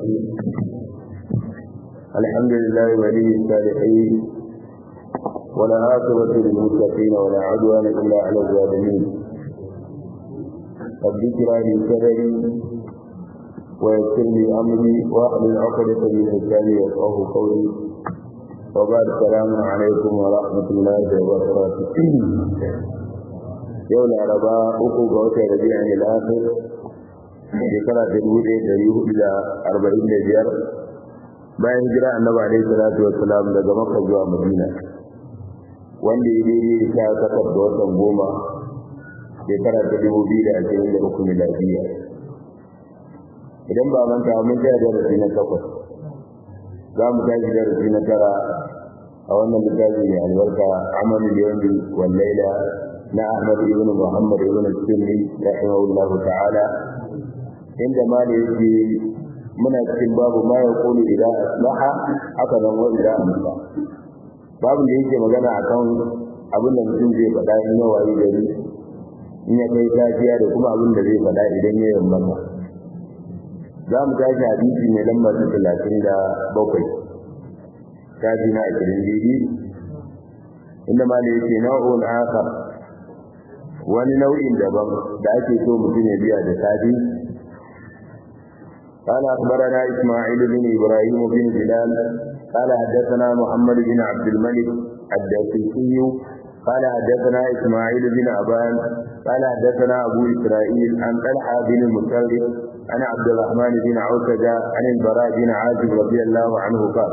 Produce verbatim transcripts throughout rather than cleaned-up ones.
الرحيم الحمد لله ولي الصالحين ولا عاقبة للمتقين ولا عدوان إلا على الظالمين رب اشرح لي صدري ويسر لي أمري واحلل عقدة من لساني يفقهوا قولي وبعد السلام عليكم ورحمة الله وبركاته يوم الأربعاء أخو قوة ربيع الآخر shekara ta dubu ɗaya ɗari hudu da arba'in da biyar bayan hijira annabi alaihi salatu wassalam daga makka zuwa madina wanda ya daidai da sha takwas da watan goma shekara ta dubu biyu da ashirin da uku miladiya idan ba manta mun tsaya darasi na takwas za mu tashi darasi na tara a wannan littafi mai albarka amalu yawmi wal laila na ahmad ibn muhammad ibn sunni rahimahullahu ta'ala inda mali yake muna cikin babu ma ya kulu idan aslaha haka nan wa idan amsa babu da yake magana akan abin da mutum zai faɗa in ya wayi gari in ya kai tafiya da kuma abin da zai faɗa idan ya yamma za mu tashi hadisi mai lamba ta talatin da bakwai tafi na ashirin daidai inda mali yake nau'un akhar wani nau'in daban da ake so mutum ya biya da safi قال أخبرنا إسماعيل بن إبراهيم بن بلال قال حدثنا محمد بن عبد الملك الدسوقي قال حدثنا إسماعيل بن أبان قال حدثنا أبو إسرائيل عن طلحة بن المسرف عن عبد الرحمن بن عوسجة عن البراء بن عازب رضي الله عنه قال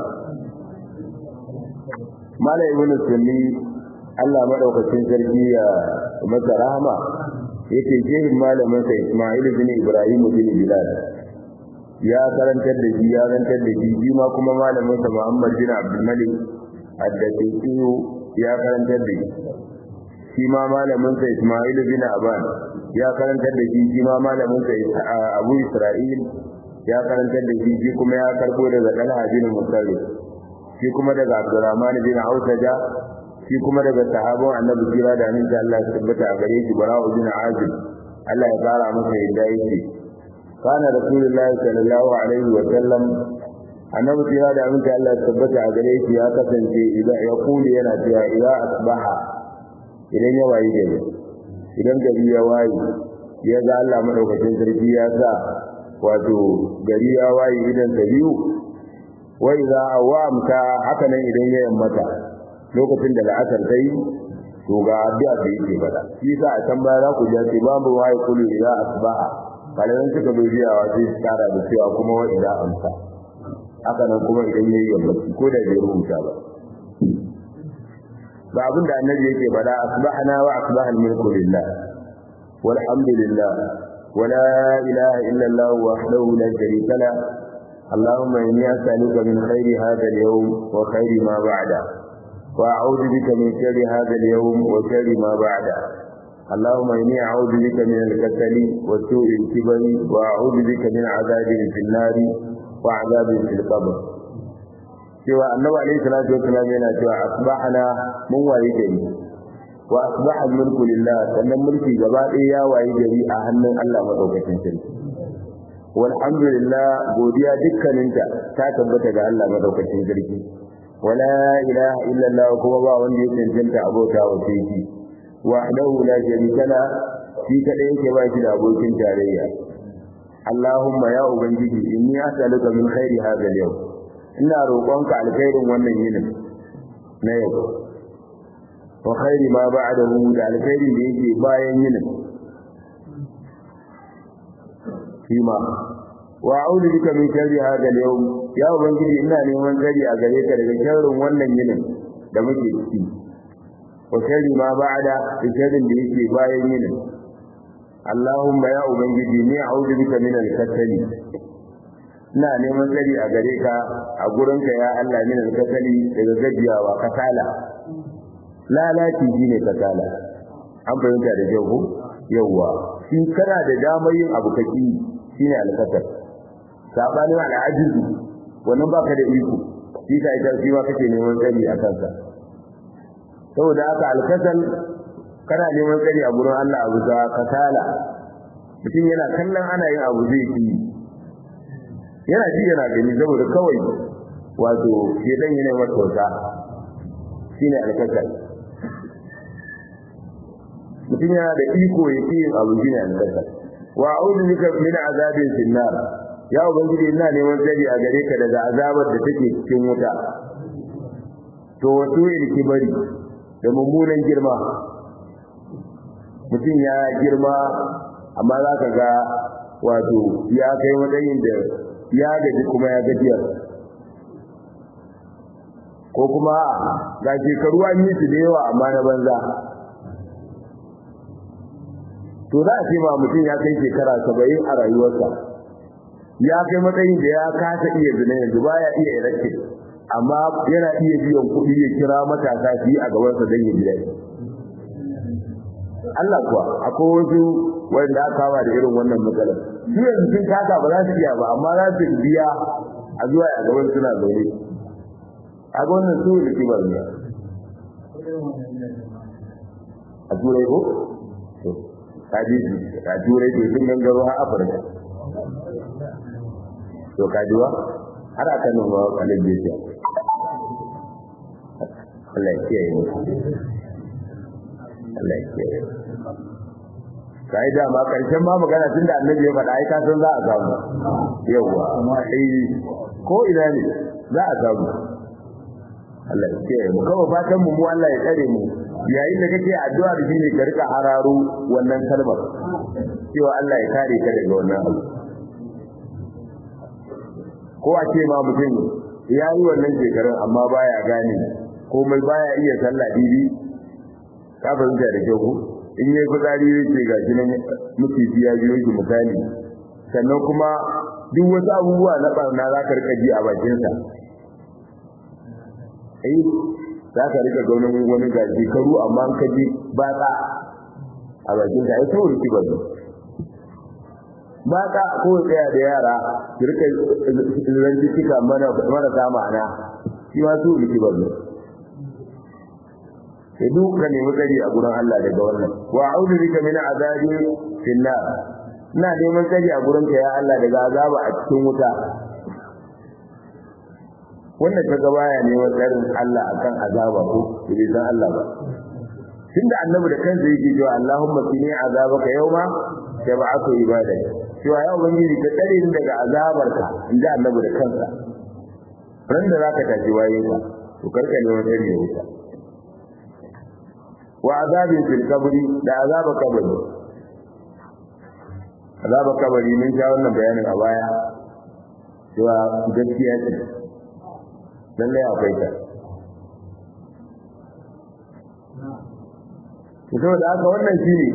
ما لا يقول السني Allah madaukakin sarki ya masa rahama yake shehin malamin sa Isma'il bin Ibrahim bin Bilal ya karantar da shi ya karantar da shi shi ma kuma malamin sa Muhammad bin Abdul Malik ad-Dasiqi ya karantar da shi shi ma malamin sa Isma'il bin Aban ya karantar da shi shi ma malamin sa Abu Isra'il ya karantar da shi shi kuma ya karbo daga Talha bin Musarrif shi kuma daga Abdurrahman bin Ausaja shi kuma daga sahabban Annabi kira da annabi Allah ya tabbata a gare shi Bara'u bin Azib Allah ya kara masa yadda yake kana Rasulullahi sallallahu alaihi wa sallam annabi kira da annabi Allah ya tabbata a gare shi ya kasance idan ya kuli yana cewa ila asbaha idan ya wayi gari idan gari ya wayi ya ga Allah madaukakin sarki ya sa wato gari ya wayi idan ta biyu wa idza awamta haka nan idan ya yammata lokacin da la'asar ta yi to ga addu'a da yake fada shi sa a can baya za ku ji sai babu wayi kullu ila asbaha kalaman suka dojiya wa sai tsara da cewa kuma wa ila amsa haka nan kuma idan yayi yammaci ko da bai rubuta ba ba abin da annabi yake fada asbahna wa asbaha al-mulku lillah walhamdulillah wala ilaha illa allah wahdahu la sharika la اللهم إني أسألك من خير هذا اليوم وخير ما بعده وأعوذ بك من شر هذا اليوم وشر ما بعده اللهم إني أعوذ بك من الكسل وسوء الكبر وأعوذ بك من عذاب في النار وعذاب في القبر سوى النبي عليه الصلاة والسلام yana cewa asbahna mun wayi gari wa asbaha al-mulku lillah sannan mulki gaba ɗaya ya wayi gari a hannun Allah madaukakin sarki walhamdulillah godiya dukkaninta ta tabbata ga Allah madaukakin sarki wala ilaha illa Allah kuma ba wanda ya cancanta abota wa sai shi wahdahu la sharika la shi kadai yake ba shi da abokin tarayya Allahumma ya ubangiji inni as'aluka min khairi hadha al-yawm ina roƙonka alkhairin wannan yinin na yau wa khairi ma ba'dahu da alkhairin da yake bayan yinin fima wa a'udhu bika min sharri hadha al-yawm ya ubangiji ina neman tsari a gare ka daga sharrin wannan yinin da muke ciki wa sharri ma ba'da sharrin da yake bayan yinin Allahumma ya ubangiji ni a'udhu bika min al-kasali ina neman tsari a gare ka a gurin ka ya Allah min al-kasali daga gajiyawa kasala lalaci shine kasala an bayyana da jawu yawa shi kana da damar yin abu kaki shine al-kasal sabanin al-ajizu wannan baka da iko shi ka ita shi ma kake neman tsari a kansa saboda haka al-kasal kana neman tsari a gurin Allah abu da kasala mutum yana kallon ana yin abu zai yi yana ji yana gani saboda kawai wato shedan yana masa wata shine alkasal mutum yana da iko ya ce abu shine alkasal wa a'udhu bika min azabin finnar ya ubangiji ina neman tsari a gare ka daga azabar da take cikin wuta to wato ilki bari da mummunan girma mutum ya girma amma za ka ga wato ya kai matsayin da ya gaji kuma ya gajiyar ko kuma ga shekaru an yi su da yawa amma na banza to za a ce ma mutum ya kai shekara saba'in a rayuwarsa ya kai matsayin da ya kasa iya zina yanzu baya iya irake amma yana iya biyan kuɗi ya kira matasa su yi a gabansa don ya biya Allah kuwa akwai wasu wanda aka kama da irin wannan matsalar su yanzu sun kasa ba za su iya ba amma za su biya a zuwa a gaban suna zaune a ga wannan su da kibar ne a turai ko kaji a turai to sun gangaro har afirka to kajiwa har aka nuna kalin bidiyo Allah ya kiyaye mu Allah ya kiyaye kai da ma karshen ma magana tunda annabi ya faɗa ai ka san za a samu yawa amma eh ko ina ne za a samu Allah ya kiyaye mu kawai fatan mu mu Allah ya tsare mu yayin da kake addu'a da shi ne ka rika hararo wannan kalmar cewa Allah ya kare ka daga wannan abu ko a ce ma mutum ya yi wannan shekarun amma baya gane komai baya iya sallah didi ka fahimta da kyau in yi fitsari yake ga shi nan mutifi ya biyo shi misali sannan kuma duk wasu abubuwa na barna za ka rika ji a bakinsa eh za ka rika gaunin wani ga shekaru amma an kaji ba ta a bakinsa ai saboda ki bazu ba ta ko tsaya da yara ki rika zanci kika mana marasa ma'ana shi ma su ki bazu sai duka ne mutsari a gurin Allah daga wannan wa a'udhu bika min azabi fil nar ina neman tsari a gurin ka ya Allah daga azaba a cikin wuta wannan kaga baya neman tsarin Allah akan azaba ko bai san Allah ba tunda annabi da kansa yake cewa Allahumma qini azabaka yawma tab'atu ibadaka cewa ya ubangiji ka tsare ni daga azabarka inda annabi da kansa ran da zaka tafi waye ka to karka neman tsari da wuta wa azabin fil qabri da azaba kabari azaba kabari mun sha wannan bayanin a baya cewa gaskiya ce lalle akwai ta to da haka wannan shine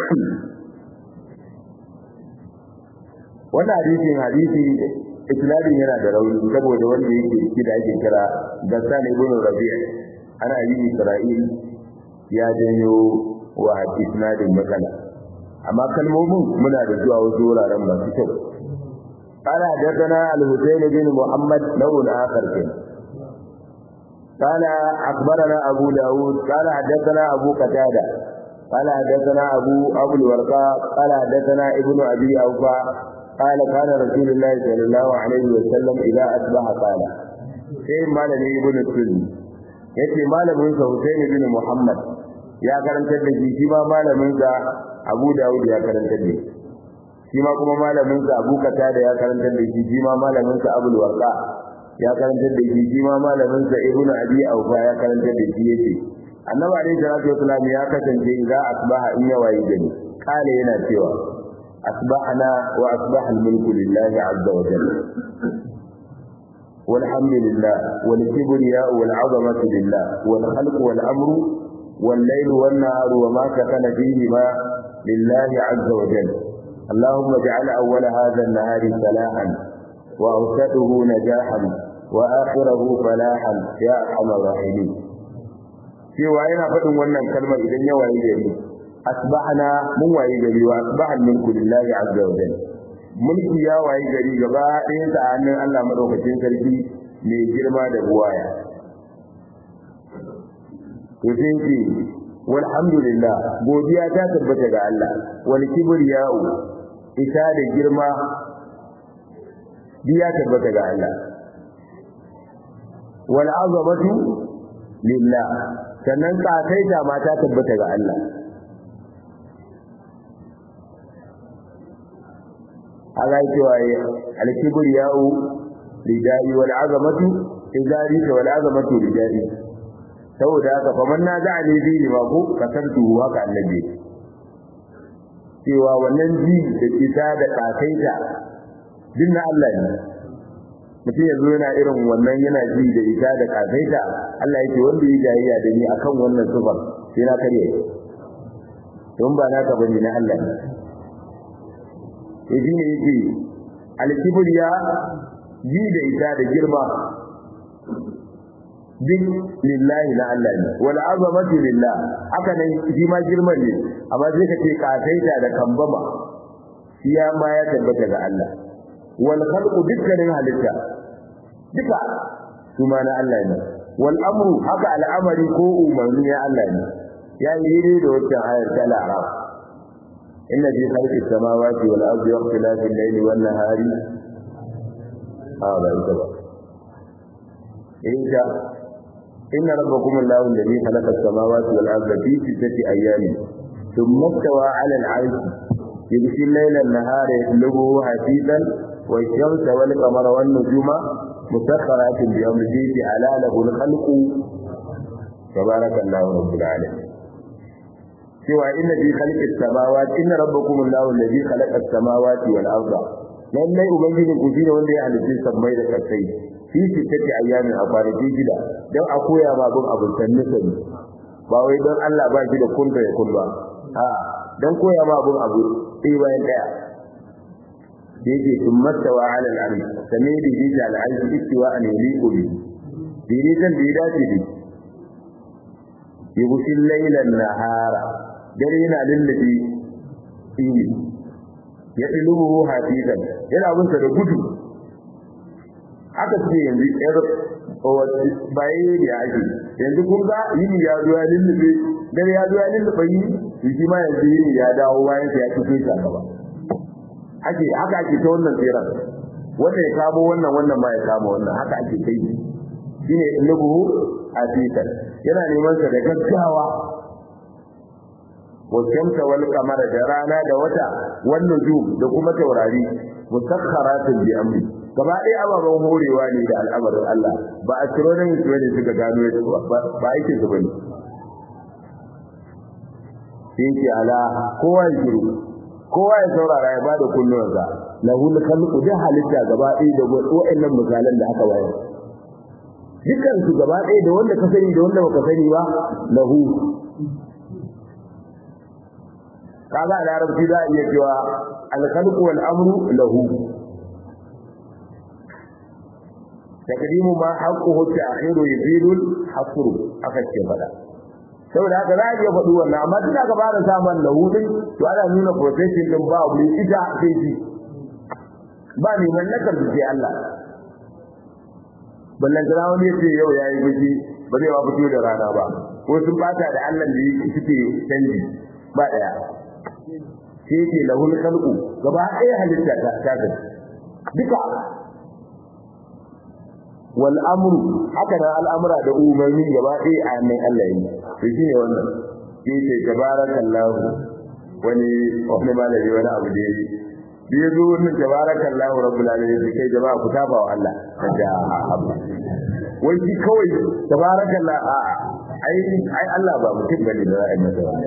wannan hadisin hadisi isnadin yana da rauni saboda wanda yake kida ake kira Gassan ibn Rabi' ana yi Isra'il ya janyo wa isnadin matsala amma kalmomin muna da zuwa wasu wuraren masu kyau qala hadathana al-Husayn bin Muhammad lawun akhar kin qala akhbarana Abu Dawud qala hadathana Abu Qatada qala hadathana Abu Abu al-Warqa qala hadathana Ibn Abi Awfa qala kana Rasulullah sallallahu alaihi wa sallam idha asbaha qala sai malami Ibn Sunni yace malamin sa Husayn bin Muhammad ya karantar da shi shi ma malamin sa Abu Dawud ya karantar da shi shi ma kuma malamin sa Abu Qatada ya karantar da shi shi ma malamin sa Abu Warqa ya karantar da shi shi ma malamin sa Ibn Abi Awfa ya karantar da shi yace Annabi alaihi salatu wasallam ya kasance idza asbaha in ya wayi gari kale yana cewa asbahna wa asbaha al-mulku lillahi azza wa jalla والحمد لله والكبرياء والعظمة لله والخلق والأمر والليل والنهار وما سكن فيهما لله عز وجل اللهم اجعل أول هذا النهار فلاحا وأوسطه نجاحا وآخره فلاحا يا أرحم الراحمين في وعينا فتن ونن كلمة إذن يوعي جري أصبحنا من وعي جري وأصبح الملك لله عز وجل mulki ya waye gari gaba ɗayan sa hannun Allah madaukakin sarki mai girma da buwaya to sai ce walhamdulillah godiya ta tabbata ga Allah wal kibriya'u ita da girma biya tabbata ga Allah wal azamatu lillah sannan kasaita ma ta tabbata ga Allah Allah ya cewa al-kibriya'u ridai wal azamatu izari wal azamatu ridai saboda haka faman na za ne bi ma ko kasantu haka annabi cewa wannan ji da kita da kasaita dinna Allah ne mutum yanzu yana irin wannan yana ji da ita da kasaita Allah yake wanda ya jayayya da ni akan wannan sifar sai na kare don ba naka bane na Allah ne yaji ne yake al-kibriya ji da ita da girma din lillahi la Allah ne wal azamatu lillah haka nan shi ma girman ne amma sai ka ce kasaita da kambama shi ya ma ya tabbata ga Allah wal khalqu dukkanin halitta duka kuma na Allah ne wal amru haka al'amari ko umarni ya Allah ne ya yi da wata ayar ta al-araf inna fi khalqi samawati wal ardi wa ikhtilafi al-layli wan nahari hada ba inja inna rabbakum allahu alladhi khalaqa as-samawati wal arda fi sittati ayamin thumma istawa 'ala al-'arshi yughshi al-layla an-nahara yatlubuhu hasiban والشمس والقمر والنجوم مسخرات بأمره على له الخلق تبارك الله رب العالمين سوى إن في خلق السماوات إن ربكم الله الذي خلق السماوات والأرض lallai ubangijin ku shine wanda ya halitta sammai da kasai shi sittati ayyamin a kwanaki shida dan a koya ma gun abun sanni sani ba wai dan Allah ba shi da kun da ya kun ba a dan koya ma gun abu sai bayan daya yake tummastawa ala al-arsh sami da jita al-arsh istiwa an yuliqu bi dirikan da ya dace da yughsil layla an-nahara dare yana lullabi ini ya iluhu hafidan yana bunsa da gudu aka ce yanzu yar baye da ake yanzu kun ga yini ya zo ya lullube dare ya zo ya lullube yi shi ma yanzu yini ya dawo bayan sai ya fito shi gaba ake haka ake ta wannan tsiran wanda ya kamo wannan wannan ma ya kamo wannan haka ake kai shine iluhu hafidan yana neman sa da gaggawa والشمس والقمر جرانا da wata wannan nujum da kuma taurari musakharatin bi amri gaba dai ababan horewa ne da al'amarin Allah ba a ciro ne su ne suka gano shi ba aikin su bane sai ala kowa ya shiru kowa ya saurara ya bada kunnuwansa lahul khalqu da halitta gaba dai da wa'annan misalan da aka bayar dukkan su gaba dai da wanda ka sani da wanda baka sani ba lahu kaga a larabci za a iya cewa al-khalqu wal amru lahu takdimu ma haqquhu ta'khiru yufidu al-hasr aka ce fada saboda haka za a iya faɗi wannan amma tun aka fara samun lahu din to ana nuna protection din ba wuri ita sai shi ba ni mallakar da Allah ballan da wani yace yau yayi biki ba zai wa fito da rana ba ko sun bata da Allah da yake suke canji ba daya sai yake lahul khalqu gaba ɗaya halitta ta ta duka wal amru haka da al'amura da umarni gaba ɗaya a nan Allah yi to shine wannan sai ce tabarakallahu wani wani malami wani abu da yi da yazo wannan tabarakallahu rabbul alamin kai jama'a ku taba wa Allah kaja abba wai shi kawai tabarakallahu a ai ai Allah ba mutum bane da ra'ayin masa wannan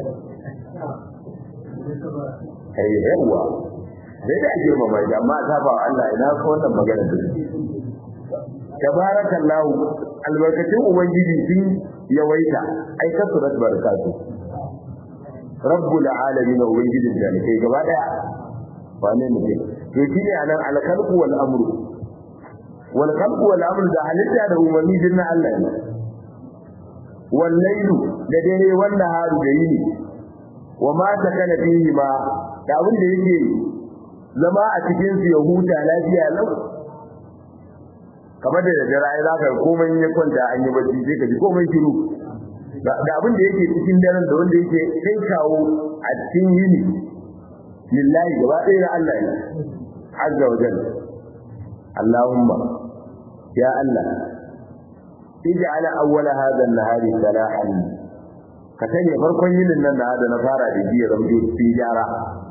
ai yawa dai da ake mamai amma ta ba Allah ina ko wannan magana ce tabarakallahu albarkatun ubangiji sun yawaita ai kasurat barakatu rabbul alamin ubangijin da ne kai gaba daya wane ne to shine anan al-khalqu wal amru wal khalqu wal amru da halitta da umarni dinna Allah ne wal laylu da dare wanda haru da yini wa ma takana fihi ma da abin da yake zama a cikin su ya huta lafiya lau kamar da dare ai zaka komai ya kwanta an yi bacci sai ka ji komai shiru da abin da yake cikin daren da wanda yake kai kawo a cikin yini lillahi gaba ɗaya na Allah ne azza wa jalla Allahumma ya Allah ij'al awwala hadha an-nahari salahan ka sanya farkon yinin nan da na fara da jiya ramjo cikin gyara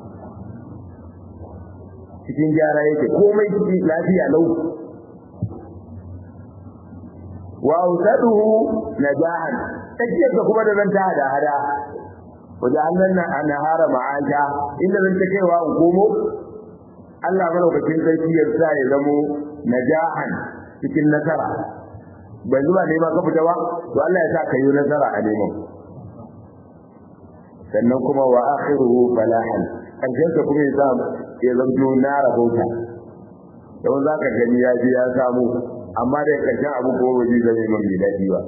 cikin gyara yake komai cikin lafiya lau wa awsaduhu najahan take da kuma da zan ta hada hada wajen nan anhara ma'aja inda zan ta kaiwa in komo Allah malaukakin sarki ya sa ya zamo najahan cikin nasara bai zuwa ne ma ka fita ba to Allah ya sa ka yi nasara a neman sannan kuma wa akhiruhu falahan karshen ka kuma ya sa ya zamto na rabauta don za ka gani ya ji ya samu amma da karshen abu ko ba zai zama mai daɗi ba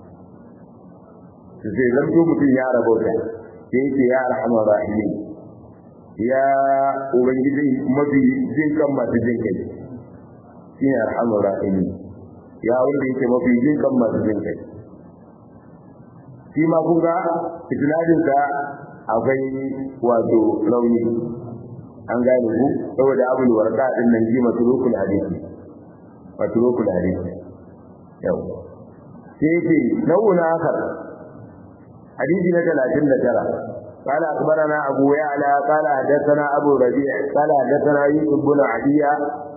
sai zamto mutum ya rabauta sai yake ya arhamar rahimin ya ubangiji mafi jin kan masu jin kai shi ne arhamar rahimin ya wanda yake mafi jin kan masu jin kai shi ma kun ga isnadinsa akwai wato rauni an gane ku saboda abul warqa din nan ji matrukul hadisi matrukul hadisi yau sai ce nau'un akhar hadisi na talatin da tara قال أخبرنا أبو يعلى قال حدثنا أبو ربيع قال حدثنا يوسف بن عدية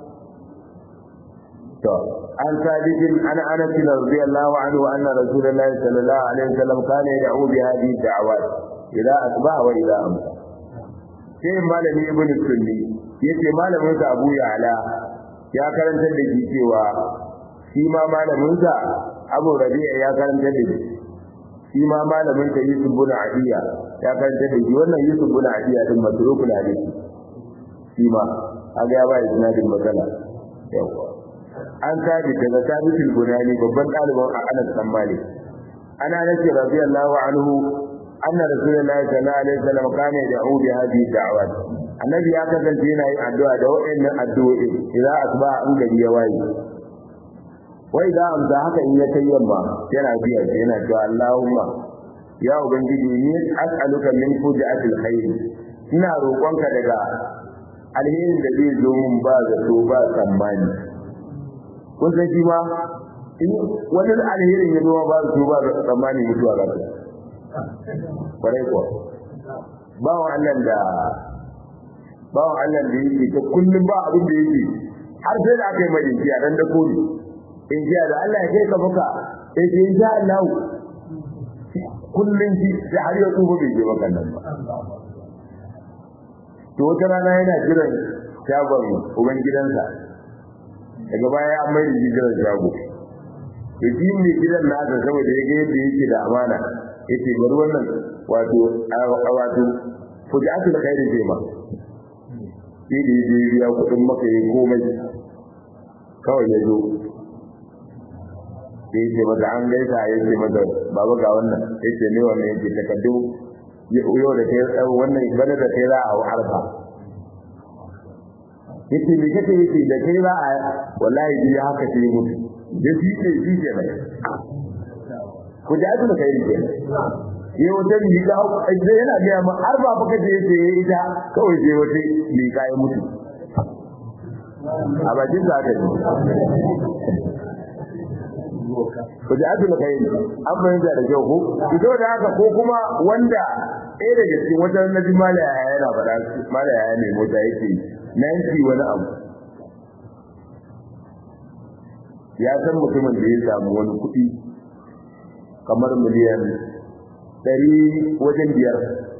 عن ثابت عن أنس رضي الله عنه أن رسول الله صلى الله عليه وسلم كان يدعو بهذه الدعوات إذا أصبح وإذا أمسى sai malami ibn sunni yace malamin sa Abu Ya'la ya karanta da shi cewa shi ma malamin sa Abu Rabi'a ya karanta da shi shi ma malamin sa Yusuf ibn Adiya ya karanta da shi wannan Yusuf ibn Adiya din matrukul hadisi shi ma aga ya ba isnadin magana yawa an sabi daga sabitul bunani babban dalibin Anas bin Malik ana nace radiyallahu anhu أن رسول الله صلى الله عليه وسلم كان يدعو بهذه الدعوات النبي أكثر فينا الدعاء دعوة إن الدعوة إذا أصبح أنك بيواي وإذا أمسى حتى إن يتيما كان فيها كنا شاء اللهم يا أبنجي أسألك من فجأة الخير إنا روقانك لك alherin da zai zo mun ba zato ba tsammani kun san shi ma wani alherin ya zo ba zato ba tsammani mutuwa ga kwarai kuwa bawan Allah da bawan Allah da yake ta kullum ba abin da yake har sai da aka yi mai jiya dan da kodi in jiya da Allah ya kai ka baka sai sai insha Allah kullum shi sai har ya tsufa bai je maka nan ba to wata rana yana jiran shagon uban gidansa daga baya an mai da jiran shago to shi ne gidan nasa saboda ya ga yadda yake da amana yace bari wannan wato wato fujatul khairin zai ma shi da yaje ya kudin maka yayi komai kawai ya zo yace maza an gaisa yace maza baba ga wannan yace ne wannan yake takaddu yau da kai wannan bana da kai za a harfa yace me kake yace da kai za a wallahi ji haka sai mutu yace shi shi ke nan ku ji azu kai ne ye wata liga sai yana ga ma har ba baka je ce ita kawai je wata liga ya mutu a bakin da aka ji ku ji azu kai ne an bayyana da kyau ko ito da haka ko kuma wanda ɗaya daga cikin wata nabi malaya yana faɗa malaya ne mota yake nanki wani abu ya san mutumin da ya samu wani kuɗi kamar miliyan ɗari wajen biyar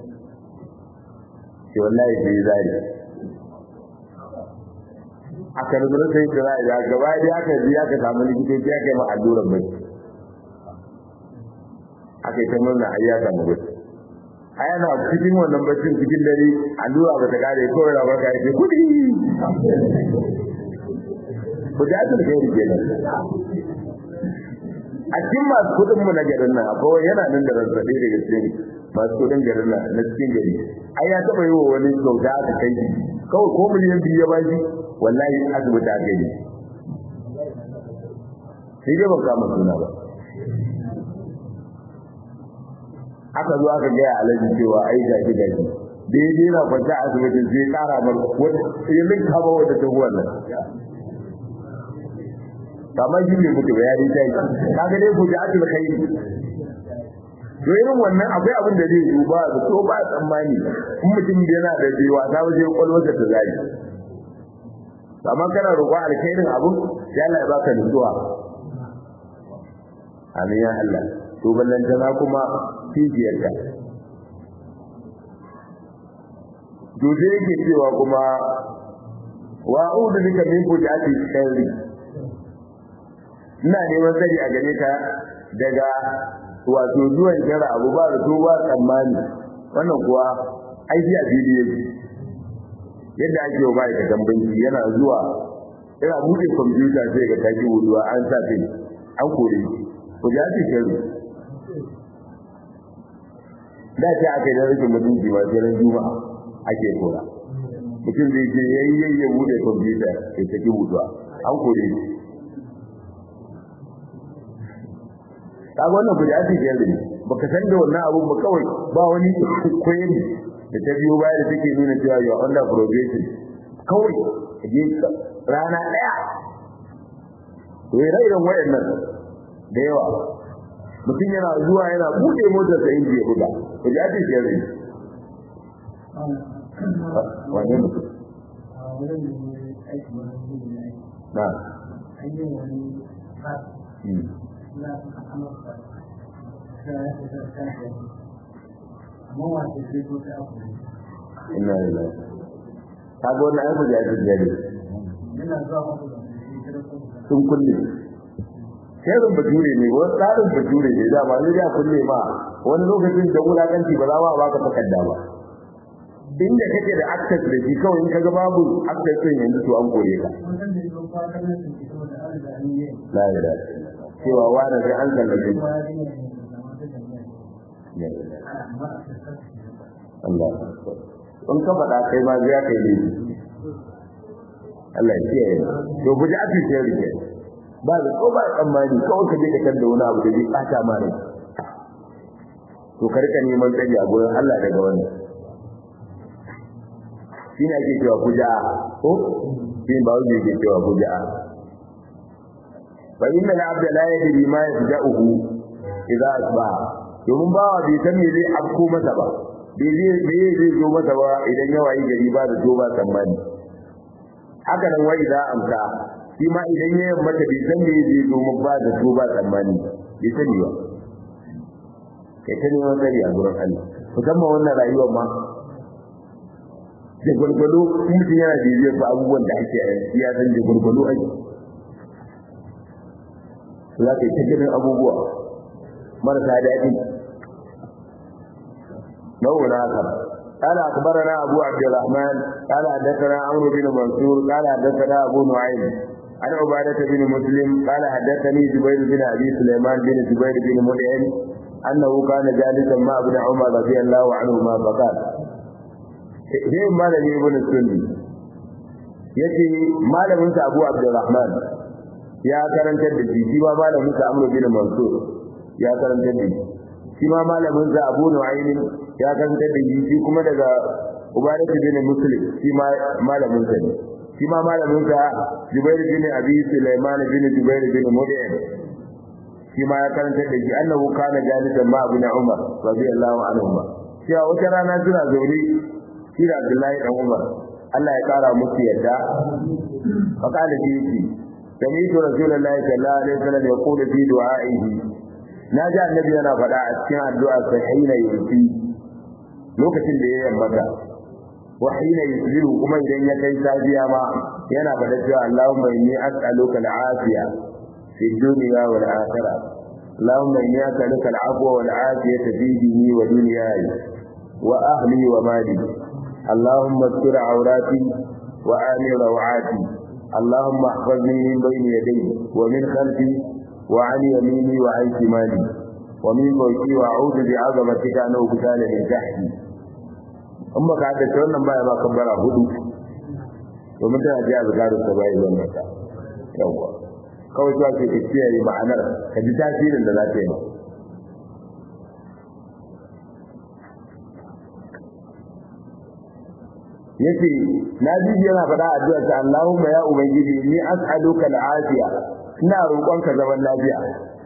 ke wallahi sai zai aka rubuta sai da zai da gaba da aka ji aka samu likitoci aka yi ma allurar bai aka yi ta murna ayyaka mu bai a yana cikin wannan baccin cikin dare allura ba ta kare kawai rabar ka yake kudi ku da ta kai rike nan a cikin masu kudin mu na garin nan akwai yana nan da rarrabe daga cikin masu kudin garin nan na cikin gari ai ya taba yi wa wani kyauta aka kai kawai ko miliyan biyu ya bashi wallahi asibiti aka yi sai dai ban kama suna ba aka zo aka gaya alaji cewa ai gashi gashi daidai na kwanta a asibitin sai kara mar wanda ya linka ba wanda ta wannan amma shi ne mutu bayani ta yi kaga dai ku ja'atul khair to irin wannan akwai abin da zai duba da to ba tsammani in mutum yana da jiwa ta waje kwalwarsa ta zai amma kana roƙo alkhairin abu sai Allah ya baka nutsuwa amin ya Allah to ballantana kuma kijiyarta to sai yake cewa kuma wa a'udhu bika min fujati sharri ina neman tsari a gare ka daga wato zuwan jira abu ba da to ba tsammani wannan kuwa aiki a fili yake yadda ake wa ma'aikatan banki yana zuwa yana buɗe kwamfuta sai ga taki wuduwa an sa fi an kore ku ji ake shirin da ce aka yi da rikin mutunci ba sai ran juma'a ake kora mutum zai ce yayi yayi ya buɗe kwamfuta sai taki wuduwa an kore ka wannan ku ji ake shirin baka san da wannan abun ba kawai ba wani koyari da ta biyo baya da take nuna cewa you are under probation kawai je rana daya to irin wayannan da yawa mutum yana zuwa yana bude motar sa inji ya buga to ya ce shi ne wannan mutum na inna lillahi kaga wannan abu da yake jari sun kulle shirin bature ne wani tsarin bature ne da ba zai ya kulle ba wani lokacin da wulakanci ba za ma baka takarda ba inda kake da access da shi kawai in kaga babu access din yanzu to an kore ka la ilaha cewa wani sai an kallace Allah in ka faɗa kai ma zai kai ne Allah ya kiyaye to guji a cikin rike ba da ko ba tsammani kawai ka je ka kanda wani abu da zai bata ma rai to ka rika neman tsari a gurin Allah daga wannan shi ne ake cewa kuja ko shi ba wanda yake cewa kuja fa inna al-abda la yadri ma yafja'uhu idza asbaha domin bawa bai san me zai afko masa ba bai zai zai zo masa ba idan ya wayi gari ba da toba tsammani haka nan wai za amsa shi ma idan ya yi mata bai san me zai zo masa ba da toba tsammani bai sani ba kai ta neman tsari a gurin Allah musamman wannan rayuwar ma da gwargwado mutum yana bibiyar fa abubuwan da ake yi ya san da gwargwado ake za ka yi ta ganin abubuwa marasa daɗi نوع آخر قال أخبرنا أبو عبد الرحمن قال حدثنا عمرو بن منصور قال حدثنا أبو نعيم عن عبادة بن مسلم قال حدثني زبير بن أبي سليمان بن زبير بن مدعم أنه كان جالسا مع ابن عمر رضي الله عنهما فقال هي مالك ابن السني يجي مالك منك أبو عبد الرحمن يا كرم تدري فيما مالك منك عمرو بن منصور يا كرم تدري فيما مالك منك أبو نعيم ya kanta da shi kuma daga Ubadah bin Muslim shi ma malamin sa ne shi ma malamin sa Jubair bin Abi Sulaiman bin Jubair bin Mud'im shi ma ya karanta da shi annahu kana jalisan ma Ibn Umar radiyallahu anhu shi a wata rana suna zaune shi da Abdullahi dan Umar Allah ya kara musu yadda fakala shi yake sami'tu Rasulullahi sallallahu alaihi wasallam yaqulu fi du'a'ihi naji annabi yana faɗa a cikin addu'a sahihina yanki lokacin da ya yambata wa hina yusbihu kuma idan ya kai safiya ma yana faɗa cewa Allahumma inni as'aluka al-afiya fi dunya wal akhirah Allahumma inni as'aluka al-afwa wal afiyata fi dini wa dunyaya wa ahli wa mali Allahumma astur awrati wa amir rawati Allahumma ihfazni min bayni yadayya wa min khalfi wa an yamini wa an shimali ومن فوقي واعوذ بعظمتك ان اغتال من تحتي amma ka da wannan baya ba kabbara hudu domin tana ji azkarin ta bai zan mata yawa kawai to ake kiyaye ma'anar ka ji tasirin da za ta yi yace naji yana faɗa addu'a ta Allahumma ya ubangiji ni as'aluka al-afiya ina roƙon ka zaman lafiya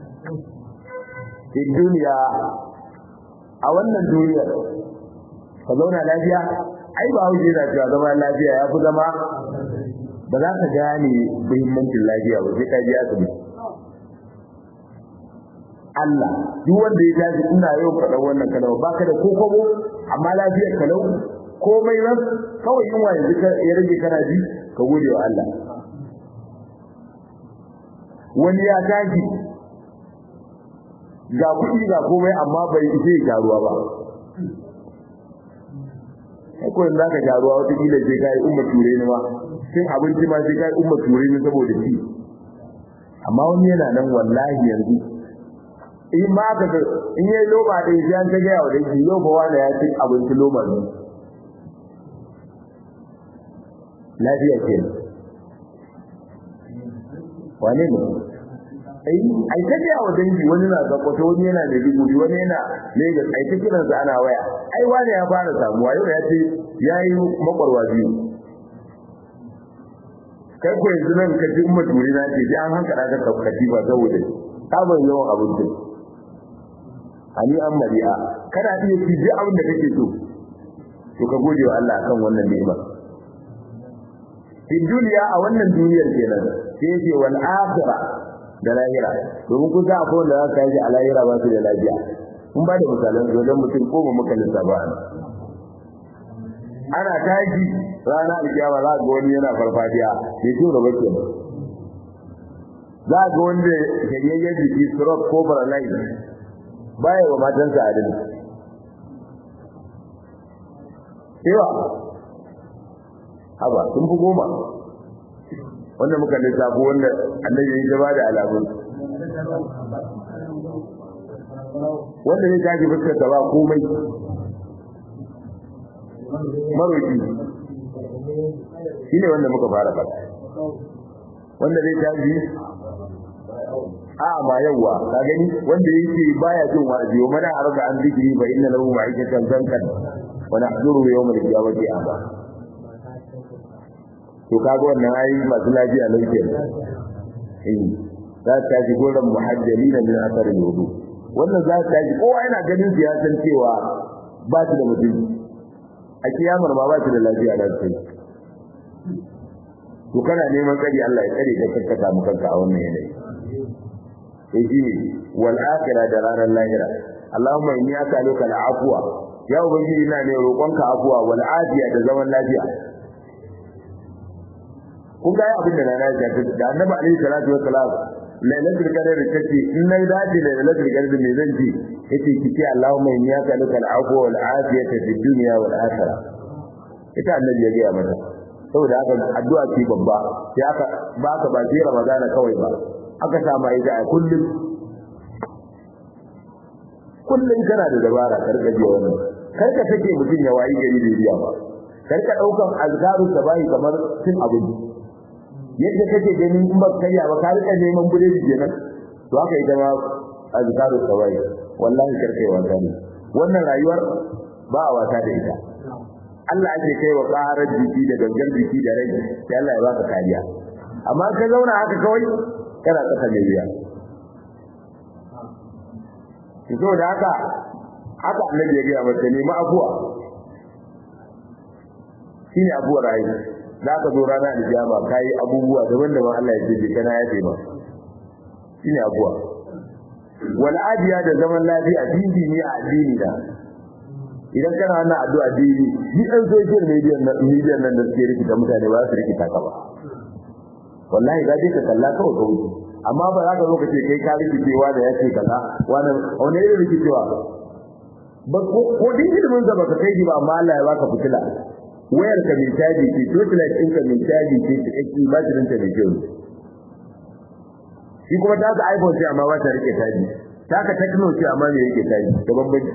a duniya a wannan duniyar ka zauna lafiya ai ba hauji na cewa zaman lafiya ya fi zama ba za ka gane muhimmancin lafiya ba sai ka ji asibiti Allah duk wanda ya tashi ina yau faɗa wannan kalma baka da ko kobo amma lafiyar kalau komai ran kawai yin wa yanzu ya rage kana ji ka gode wa Allah wani ya tashi ga kuɗi ga komai amma bai ishe ya ruwa ba sai ko yanzu ka jaruwa wata kila sai kai umma ture ni ma cin abinci ma sai kai umma ture ni saboda ci amma wani yana nan wallahi yanzu in ma ka in yayi loma da ya ta ga yawa da shi yau ba wanda ya ci abinci loma ne lafiya ce wane ne ai ai ta ga yawa dangi wani na zakwato wani yana da dubu wani yana Lagos ai ta kiran sa ana waya ai wani ya fara samuwa yau ya ce yayi makwarwa biyu kai ko yanzu nan ka ji umma turi na ce an hankala ka kafkati ba saboda sabon yawan abinci ani an mari'a kana iya ci duk abin da kake so to ka gode wa Allah kan wannan ni'ima in duniya a wannan duniyar kenan sai ce wal akhirah da lahira domin kun ga akwai wanda za ka yi a lahira ba su da lafiya kun ba da misalan wajen mutum ko ba muka lissafa ana taji rana alkiyama za ga wani yana farfadiya bai ce da bakin za ga wanda shiriyayyen jiki stroke ko paralyze baya wa matansa adini yawa haba sun fi goma wanda muka lissafo wanda annabi ya gaba da alamun wanda ne tashi fuskar ta ba komai maroki shine wanda muka fara faɗa wanda zai tashi a ma yawa ka gani wanda yake baya jin wa'azi wa mana arda an zikri fa inna lahu ma'ikatan zankan wa nahzuru yawm al-qiyamati aba to kaga wannan ayi masu lafiya nan ke eh za ta ji gurin muhajjalina min athar al-wudu wannan za ta ji kowa yana ganin siyasan cewa ba shi da mutum a kiyamar ma ba shi da lafiya da kai to kana neman kari Allah ya kare ka kakkata mu kanka a wannan yanayi sai shi wal akhirah da ranar lahira Allahumma inni as'aluka al-afwa ya ubangiji ina ne roƙonka afwa wal afiya da zaman lafiya kun ga abin da na ji da Annabi alaihi salatu wassalam lailatul qadr tace in nayi dace da lailatul qadr me zan ji yace kici Allahumma inni as'aluka al-afwa wal afiyata fid dunya wal akhirah ita Annabi ya ga mata saboda haka addu'a ce babba sai aka baka ba sai Ramadan kawai ba aka sama ita a kullum kullum kana da dabara karka ji wannan karka take mutun ya wayi gari da riya ba karka daukan azkaru sabahi kamar cin abinci yadda kake ganin in ba kai ba ka rika neman buredi kenan to haka ita ma azkaru sabahi wallahi karka yi wasa ne wannan rayuwar ba a wasa da ita Allah ake kai wa qarar jiki da gangan jiki da rai sai Allah ya baka kariya amma ka zauna haka kawai kana kasa da riya to da haka haka annabi ya ga mata ne ma afuwa shine abuwar rayuwa za ka zo rana da kiyama kai abubuwa daban-daban Allah ya ce kana yafe ma shine abuwa wal adiya da zaman lafiya dini ne a addini da idan kana wannan addu'a dini ni dan social media nan media nan da suke rikita mutane ba su rikita ka ba wallahi ga dai ka kalla kawai ka wuce amma ba za ka zo ka ce kai ka rikicewa da yake kaza wani wani irin rikicewa ba ko ko din ilimin da baka kai ba amma Allah ya baka fitila wayar ka mai caji ce total din ka mai caji ce take batirin ta da kyau shi kuma ta ga iPhone ce amma ba ta rike caji ta ka Tecno ce amma me yake caji da bambanci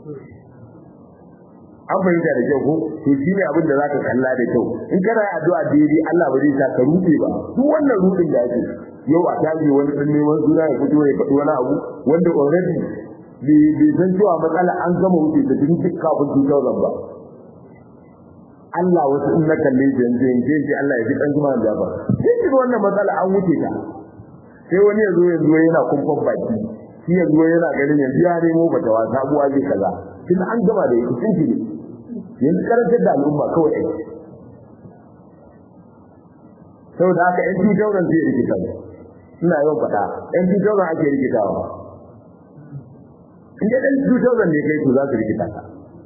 an fahimta da kyau ko to shi ne abin da zaka kalla da kyau in kana addu'a daidai Allah ba zai sa ka rufe ba duk wannan rudin da ake yau a taji wani dan neman suna ya fito ya faɗi wani abu wanda already bai san cewa matsala an gama wuce da duk kafin two thousand ba Allah wasu in na kalle shi yanzu yanzu yanzu Allah ya ji kan zuma da ba sai wannan matsala an wuce ta sai wani ya zo ya zo yana kumfan baki shi ya zo yana ganin yanzu ya nemo bata wa sabuwa zai kaza tun an gama da yake tun ne yanzu karantar da al'umma kawai aiki saboda haka yan tutauran zai rikita ina yawan faɗa yan tutauran ake rikitawa in dai ɗan tutauran ne kai to za su rikita ka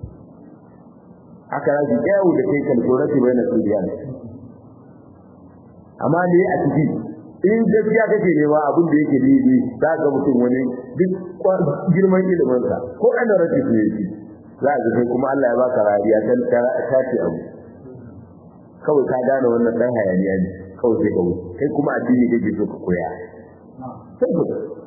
haka za su yawo da kai kalkorati bai na suriya ne amma ne a ciki in gaskiya kake nema abin da yake daidai za ga mutum wani duk girman iliminsa ko an da rashi su yake za a kai kuma Allah ya baka rariya kan ta ce abu kawai ka gane wannan dan hayaniya ne kawai sai kawai kai kuma addini kake so ka koya sai ku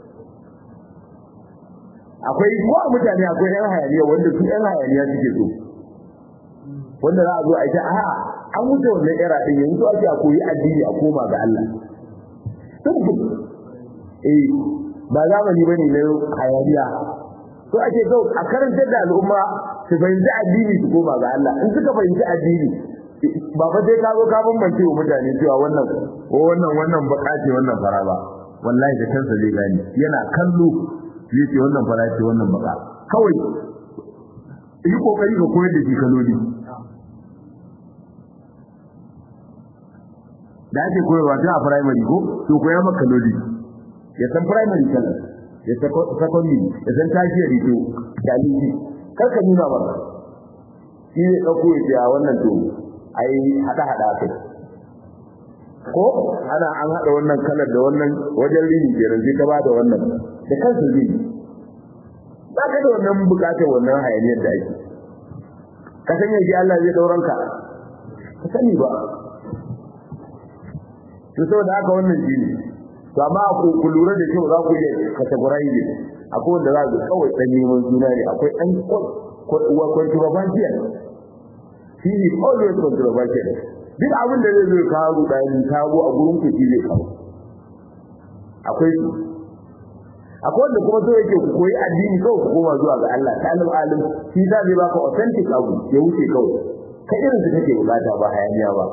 akwai ko mutane akwai yan hayaniya wanda su yan hayaniya suke so wanda za a zo a ita a an wuce wannan era din yanzu ake a koyi addini a koma ga Allah tabbata eh ba zamani bane na hayaniya to ake so a karantar da al'umma su fahimci addini su koma ga Allah in suka fahimci addini ba fa sai ka zo ka bambance wa mutane cewa wannan ko wannan wannan baka ce wannan fara ba wallahi da kansa zai gani yana kallo yace wannan fara ce wannan baka kawai yi kokari ka koyar da shi kaloli da ake koyarwa tun a primary ko to koyar maka kaloli ya san primary kala ya san secondary ya san tertiary to dalili kar ka nuna ba shi ne dauko ya wannan to ai hada hada kai ko ana an hada wannan kalar da wannan wajen rini kenan sai ka ba da wannan da kansa zai ba ka da wannan bukatar wannan hayaniyar da ake ka san yaji Allah zai dauran ka ka sani ba to saboda haka wannan shine to amma ku ku lura da cewa za ku yi categorize akwai wanda za ku kawai dan neman suna ne akwai dan ko uwa controversial shi ne always controversial duk abin da zai zo kawo rudani kawo a gurin ku shi zai kawo akwai akwai wanda kuma so yake ku koyi addini kawai ku koma zuwa ga Allah ta'alim alim shi za zai baka authentic abu ya wuce kawai kai irin su kake bukata ba hayaniya ba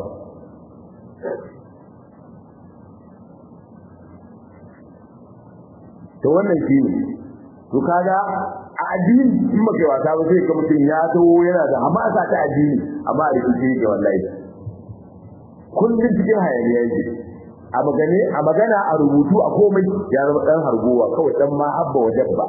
to wannan shi ne to kaga a addini in maka wasa ba sai ka mutum ya tawo yana da hamasa ta addini amma a rikici yake wallahi kullum cikin hayaniya yake a magane a magana a rubutu a komai ya zama dan harguwa kawai dan ma habba wajen ba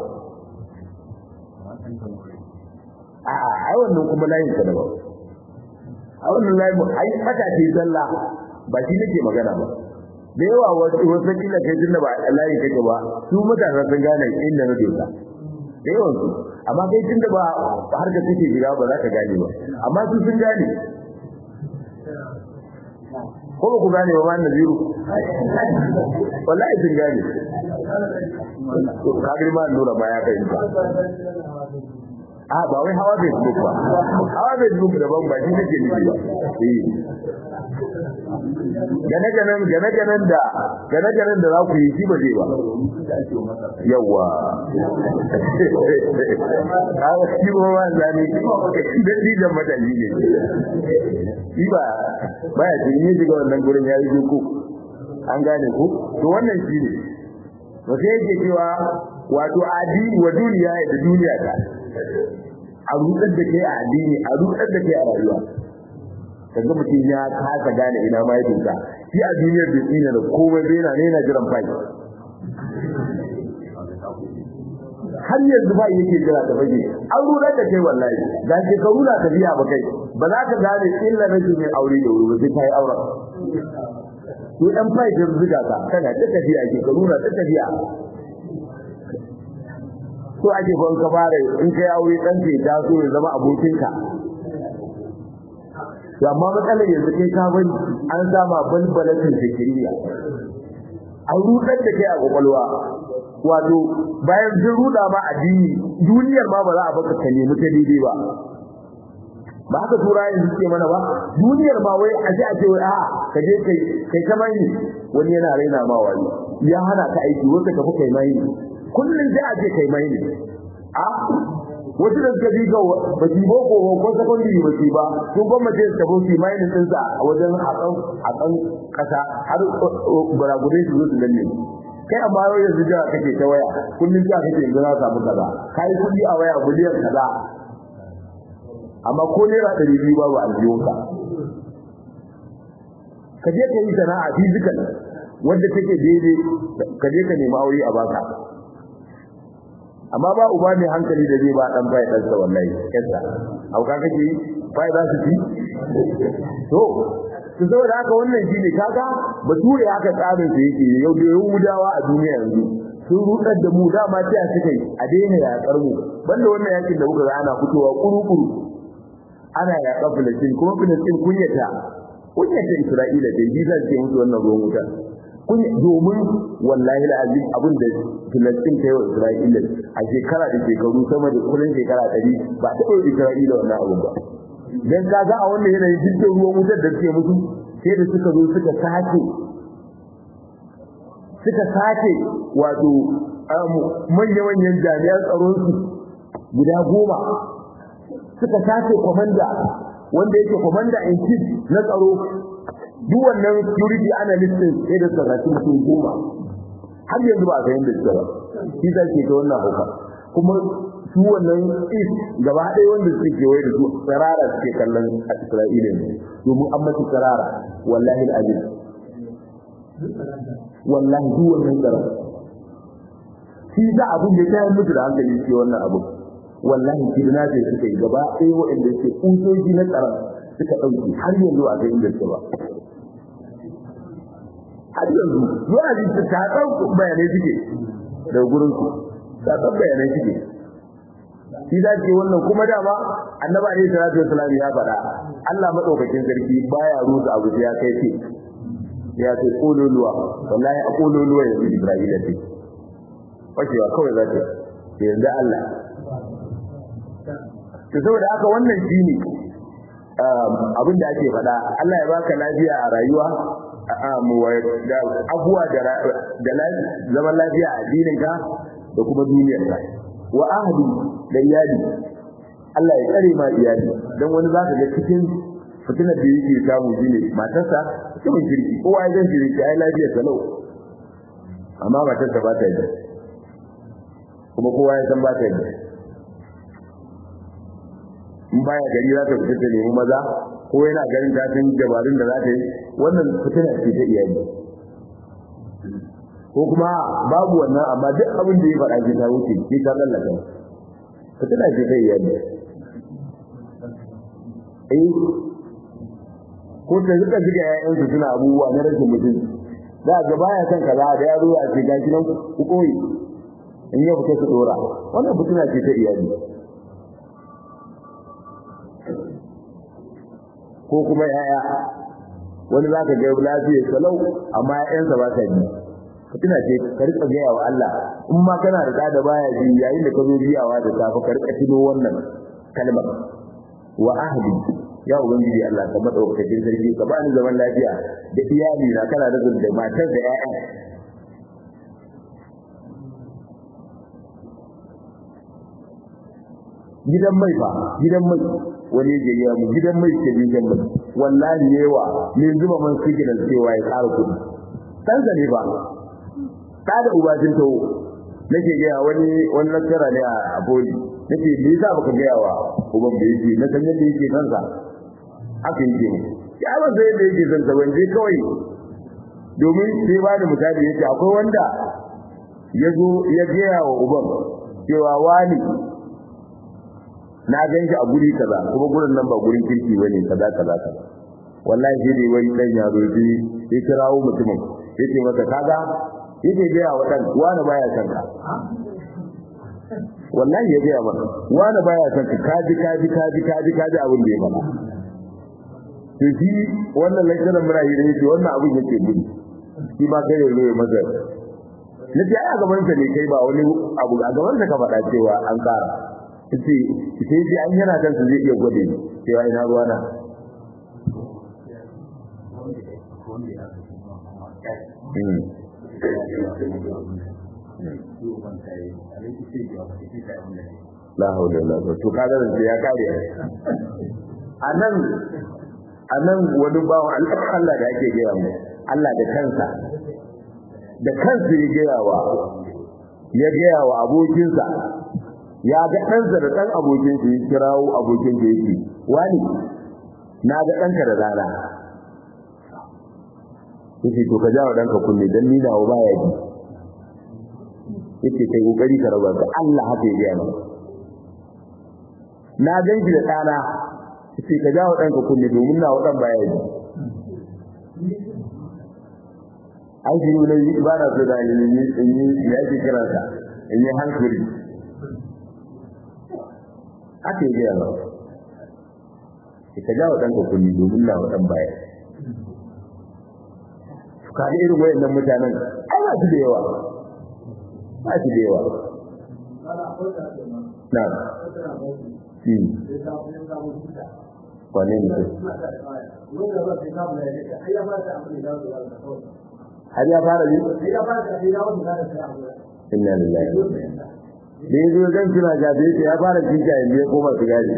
a ai wannan kuma layin ka da ba a wannan layin ai fata ce zalla ba shi nake magana ba da yawa wasu wasu kila kai tunda ba layin kake ba su mutane sun gane inda na dosa da yawan su amma kai tunda ba har ka take gida ba za ka gane ba amma su sun gane ko ba ku gane ba wannan ziru wallahi sun gane to kabir ma nura ba ya kai ba a ba wai hawa Facebook ba hawa Facebook daban ba shi nake nufi ba eh gane ganen gane ganen da gane ganen da za ku yi shi ba zai ba yawa kawo shi ba ma zane da dijan madali ne shi ba ba ya jini daga wannan gurin ya yi zuku an gane ku to wannan shi ne to sai yake cewa wato addini wa duniya da duniya ta a rudar da kai a addini a rudar da kai a rayuwa kaga mutum ya kasa gane ina ma yake ka shi a duniyar da tsina da komai bai na ne na jiran fai har yanzu ba yake jira da fage an rudar da kai wallahi ga ke ka rula ta biya ba kai ba za ka gane illa rashin mai aure da wuri sai kai auren to dan fai da zuga ka kana ta tafiya ke ka rula ta tafiya so ake ban ka bare in kai aure dan ke da so ya zama abokinka to amma matsalar yanzu kai ka bari an sama balbalatin fikiriya an rudar da kai a kwakwalwa wato bayan sun ruda ma addini duniyar ma ba za a baka ka nemi ta daidai ba ba haka tura yanzu suke mana ba duniyar ma wai a ji a ce wai a'a ka je kai kai kamar ni wani yana raina ma wani ya hana ka aiki wata ka fi kai mai kullum sai a ce kai mai ne a wasu da suka bi ga ba ji boko ko secondary ba ji ba sun gwamma ce ta boki mai ne din sa a wajen hakan hakan kasa har baragure su zo su danne kai amma yau yanzu jira kake ta waya kullun jira kake yanzu na samu kaza kai kudi a waya miliyan kaza amma ko naira ɗari biyu babu aljiyonka ka je ka yi sana'a physical wanda take daidai ka je ka nemi aure a baka amma ba uba mai hankali da zai ba dan bai dan sa wallahi kessa auka kake bai za su ci to to saboda haka wannan shine kaga bature haka tsarin sa yake yau da Yahudawa a duniya yanzu sun rudar da mu dama ta suka yi a daina ya karmu banda wannan yakin da muka ga ana fitowa kurukuru ana ya kafalatin kuma Filistin kunyata kunyata Isra'ila da jiza ce musu wannan ruwan wuta kun domin wallahi alazim abin da Filistin ta yi wa Isra'ila a shekara da shekaru sama da kullun shekara ɗari ba ta yi Isra'ila wannan abu ba dan kaga a wannan yanayin dukkan ruwan wutar da suke musu sai da suka zo suka sace suka sace wato manya-manyan jami'an tsaron su guda goma suka sace komanda wanda yake komanda in chief na tsaro duk wannan security analyst sai da suka sace mutum goma har yanzu ba a san yadda suka ba shi zai ce ta wannan hauka kuma su wannan is gaba ɗaya wanda suke kewaye da su tsarara suke kallon a Isra'ila ne domin an masu tsarara wallahi al'ajib wallahi duk wannan tsarara shi za abin da ta yi mutu da hankali ce wannan abu wallahi kidnapping suka yi gaba ɗaya waɗanda suke ƙusoji na tsaron suka ɗauki har yanzu a ga inda suke ba har yanzu zuwa ji ta tsar bayanai suke da gurin su ta tsar bayanai suke shi da ke wannan kuma dama annabi alaihi salatu wasallam ya faɗa Allah madaukakin sarki baya rusa abu ya kai ce ya ce qululwa wallahi aqululwa ya Ibrahim ce wace wa kawai zata yanzu Allah to saboda haka wannan shine abin da ake faɗa Allah ya baka lafiya a rayuwa da abuwa da zaman lafiya a addininka da kuma duniyarka wa ahli da iyali Allah ya tsare ma iyali dan wani zaka ga cikin fitinar da yake samu shine matarsa cikin kirki kowa ya gan shi ai lafiya salau amma matarsa ba ta yi kuma kowa ya san ba ta yi in baya gari za ta fita ta nemi maza ko yana garin ta san dabarun da za ta yi wannan fitina ce ta iyali ko kuma babu wannan amma duk abin da ya faɗa ki ta wuce ki ta lallaka fitina ce ta iyali eh ko ta zuka zuga yayan su suna abubuwa na rashin mutunci da ga baya san kaza da yaro a ce gashi nan ku koyi in ya fita su dora wannan fitina ce ta iyali ko kuma yaya wani zaka ga lafiya salau amma yayansa ba ta yi fitina ce ka rika gaya wa Allah in ma kana da da baya ji yayin da ka zo biyawa da safa ka rika tuno wannan kalmar wa ahli ya ubangiji Allah ka madaukakin sarki ka bani zaman lafiya da iyali na kana da da matar da yaya gidan mai fa gidan mai wani ya ga mu gidan mai ke gidan mai wallahi yawa ne zuba man siginan cewa ya ƙara kudi dan zane ba ta da ubajin to nake ga wani wani lakara ne a aboli nake me yasa baka ga yawa uban da yake na san yadda yake kansa haka yake ne ya ba sai da yake zanta wanje kawai domin sai ba da misali yake akwai wanda yazo ya ga yawa uban cewa wani na ganshi a guri kaza kuma gurin nan ba gurin kirki bane kaza kaza kaza wallahi sai dai wani dan yaro ji ya kirawo mutumin yake masa kaga yake ga yawa dan wani baya san ka wallahi ya ga masa wani baya san ka kaji kaji kaji kaji kaji abin da ya faɗa to shi wannan lakaran murayi da yake wannan abin yake gudu shi ba kai ne masa nace ai a gaban sa ne kai ba wani abu a gaban sa ka faɗa cewa an kara sai sai ji an yana kansa zai iya gode cewa ina ruwa na la hawla wala quwwata to kaga da ya kare anan anan wani bawo Allah da yake gaya mu Allah da kansa da kansa ya gaya wa ya gaya wa abokinsa ya ga ɗansa da ɗan abokinsa ya kirawo abokinsa yake wani na ga ɗanka da rana yake to ka jawo ɗanka kunne don ni nawa baya ji yake kai kokari ka raba ka Allah haka ya gaya na gan shi da ɗana yake ka jawo ɗanka kunne domin nawa ɗan baya ji an shi ne ba na so da ilimi in yi ya ke kiransa in yi hankali haka ya gaya ba ka jawo ɗanka kunni domin na wa ɗan baya su kaɗi irin wayannan mutanen ai ba su da yawa ba su da yawa na wane ne har ya fara yi inna lillahi da yanzu zan kira gabe ta ya fara jinka yanzu ya koma su gaji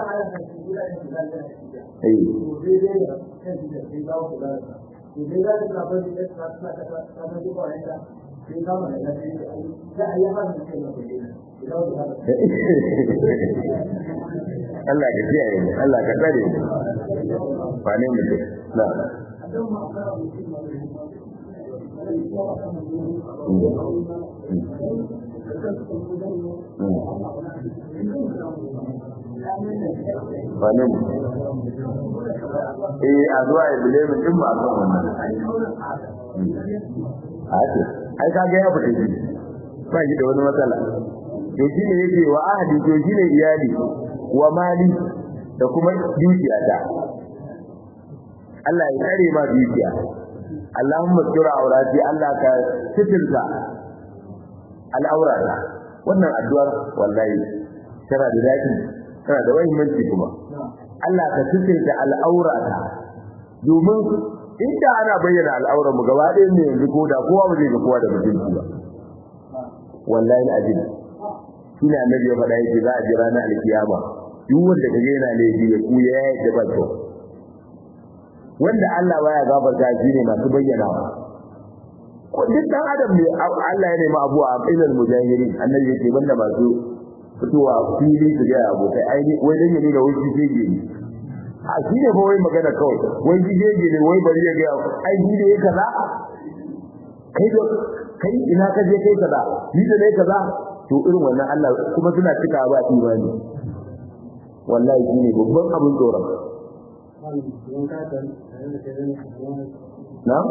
Allah ka kiyaye mu Allah ka tsare mu ba ne mutum na Banin eh a zuwa ya bile mu din ba a kan wannan haka ai ka ga ya fita shi ba shi da wani matsala to shi ne yake wa ahadi to shi ne iyali wa mali da kuma dukiya ta Allah ya kare ma dukiya Allahumma sura aurati Allah ka sitirta al'aurata wannan addu'ar wallahi tana da dadi tana da muhimmanci kuma Allah ka sitirta al'aurata domin inda ana bayyana al'auran mu gaba ɗaya ne yanzu ko da kowa ba zai ga kowa da mutunci ba wallahi alazim shine annabi ya faɗa yake za a ji ranar alkiyama duk wanda kaga yana laifi ya kuya ya yi da to wanda Allah baya gafarta shi ne masu bayyanawa ko duk dan adam ne Allah ya nemi abu a ilal mujahirin annabi yake banda masu fitowa fili su ga abokai ai wai dan ne da wai shi shege ne a shi ne fa wai magana kawai wai shi shege ne wai bari ya ga ai shi ne kaza kai da kai ina ka je kai kaza ni da ne kaza to irin wannan Allah kuma suna cika ba imani wallahi shi ne babban abin tsoron na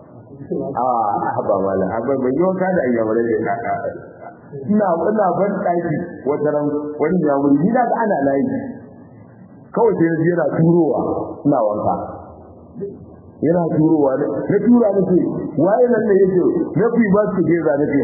a ba mala abin bai yi wanka da ayyamare da kaka ina ina ban daki wata ran wani ya wuri ni da ana layi kawai sai yana turowa ina wanka yana turowa ne na tura nake waye nan ne yake na fi ba su geza nake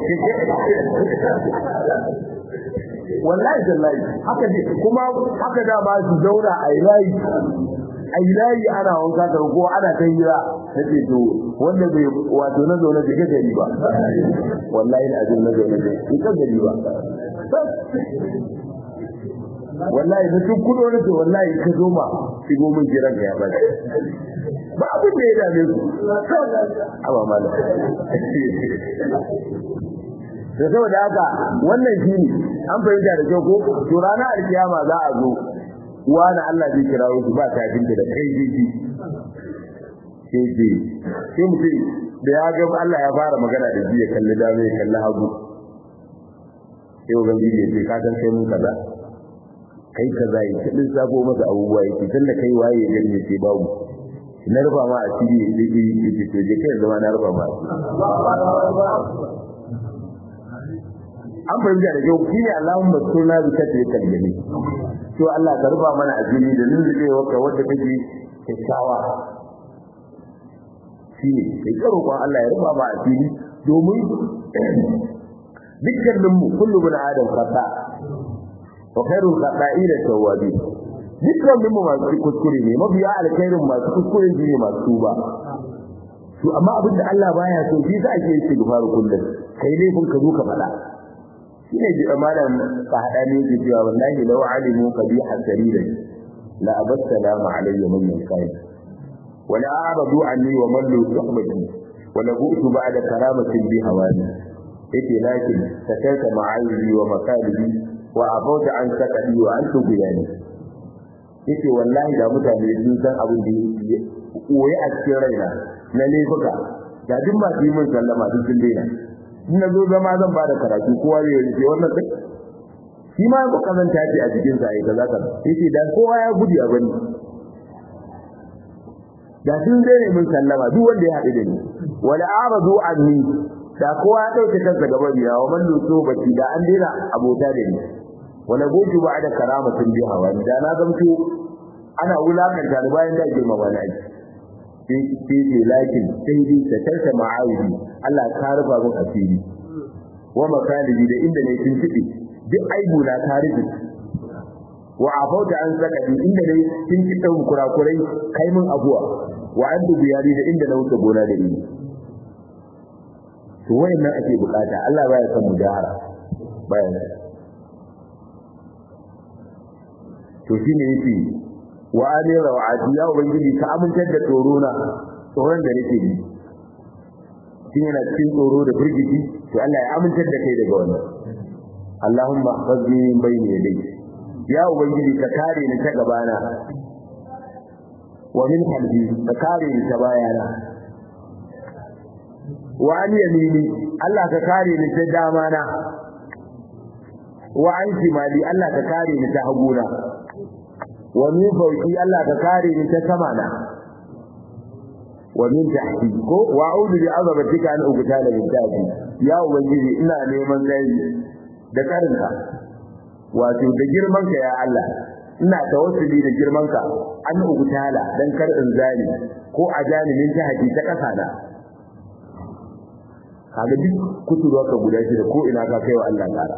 wallahi wallahi haka ne kuma haka da ba su zauna a layi a layi ana wanka da ko ana ta hira nake to wanda bai wato na zauna da ga gari ba wallahi da azin na zauna da ita gari ba wallahi da duk kudo ne wallahi ka zo ma shigo mun jiran ka ya bada ba abin da ya dame su aba mala da saboda haka wannan shine an fahimta da kyau ko to ranar alkiyama za a zo wani Allah zai kira su ba ta binta da kai jiji sai ji sai mutum da ya ga Allah ya fara magana da shi ya kalli dame ya kalli hagu sai ubangiji ya ce ka san kai mun kaza kai kaza yi kudin sabo masa abubuwa yake tunda kai waye ya gani ce babu na rufa ma a cikin yake yake to je kai zama na rufa ma an fahimta da yau shine Allahumma sunna bi kace kalgani to Allah ka rufa mana ajini da nuzube waka wanda kake kyakkyawa shine kai karo ko Allah ya rufa ma ajini domin dukkanin mu kullu bin adam khata wa khairul khata'ina tawwabi dukkanin mu masu kuskure ne mabiya alkhairin masu kuskure ne masu tuba to amma abinda Allah baya so shi za ake yi gfaru kullum kai ne kun ka zo ka fada shine ji amalan ka hada ne ji cewa wallahi law alimu qabi hasarira la abassalamu alayya min kai wala aradu anni wa mallu suhbati wala bu'tu ba'da karamatin bi hawani yake lakin takalta ma'ayi wa makalibi wa abauta an sakadi wa an tubiyani yake wallahi da mutane sun san abin da yake koyi a cikin raina na laifuka da duk ma yi mun sallama duk sun daina in na zo zama zan ba da karatu kowa zai yi wannan sai shi ma ko kazanta ce a cikin sa ai kaza kaza yake dan kowa ya gudu a bani da sun daina mun sallama duk wanda ya haɗu da ni wala aradu anni da kowa ya dauke kansa gaba biya wa man luso baki da an daina abota da ni wala goji ba da karamatin bi hawa da na zamto ana wulakanta da bayan da girma ba na sai sai lakin sai dai ta tarka ma'aidi Allah ka rufa mun asiri wa makalibi da inda ne kin tibi duk aibu na tarihi wa afauta an saka inda ne kin kitan kurakurai kai mun abuwa wa an biyari da inda na wuce gona da ni to wayannan ake bukata Allah baya son mujahara baya to shine yake wa amira wa adiya ubangiji ka amintar da tsorona tsoron da nake yi shi yana cikin tsoro da firgici to Allah ya amintar da kai daga wannan Allahumma hafizni min bayni yadayk ya ubangiji ka kare ni ta gabana wa min qalbi ka kare ni ta bayana wa an yamini Allah ka kare ni ta damana wa an shimali Allah ka kare ni ta haguna wa min fawqi Allah ka kare ni ta sama na wa min tahti ko wa a'udhu bi azabatika an ugtala min tahti ya ubangiji ina neman kai da karinka wato da girmanka ya Allah ina tawassuli da girmanka an ugtala dan kar in zani ko a janimin tahti ta kasa na kaga duk kuturuwa ka guda shi da ko ina ka kai wa Allah kara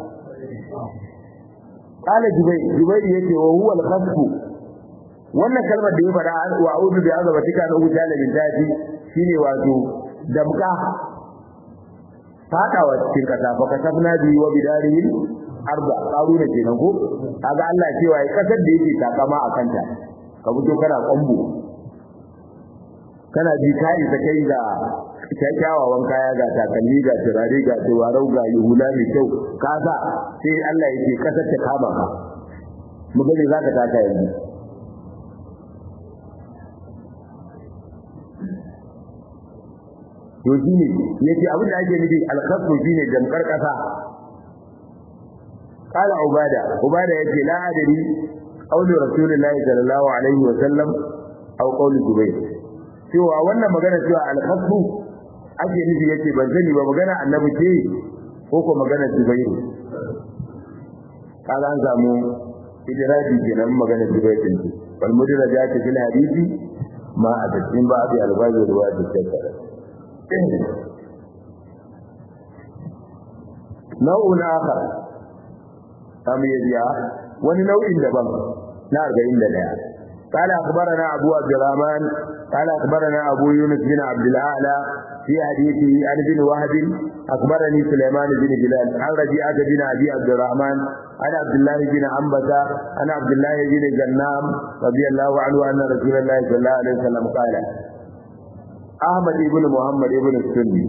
qala jubayr jubayr yake wa huwa al-khasfu wannan kalmar da ya fada wa a'udhu bi azabatika an ugtala min tahti shine wato damka fadawa cikin kasa fa kasafna bi wa bidarihi arba qaruna kenan ko kaga Allah cewa ai kasar da yake takama a kanta ka fito kana kwambo kana ji kai ta kai ga kyakkyawan kaya ga takalmi ga turare ga tawarau ga yuhula mai kyau kaza sai Allah yake kasar ta kama ka mu gani zaka taka yanzu to shine yace abin da ake nufi al-khasfu shine jamkar kasa qala ubada ubada yace la adri qawli rasulullahi sallallahu alaihi wa sallam aw qawli zubayr cewa wannan magana cewa al-khasfu ake nufi yace ban sani ba magana annabi ce ko ko magana zubayr kaga an samu idraji kenan magana zubayr din wal mudrajat fil hadisi ma atatin ba bi al-bazi riwayat al-shakara nau'un akhar am yadiya wani nau'in daban na arba'in da ɗaya قال أخبرنا أبو عبد الرحمن قال أخبرنا أبو يونس بن عبد الأعلى في حديثه عن ابن وهب أخبرني سليمان بن بلال عن ربيعة بن أبي عبد الرحمن عن عبد الله بن عنبسة عن عبد الله بن جنام رضي الله عنه أن رسول الله صلى الله عليه وسلم قال Ahmad ibn Muhammad ibn Sunni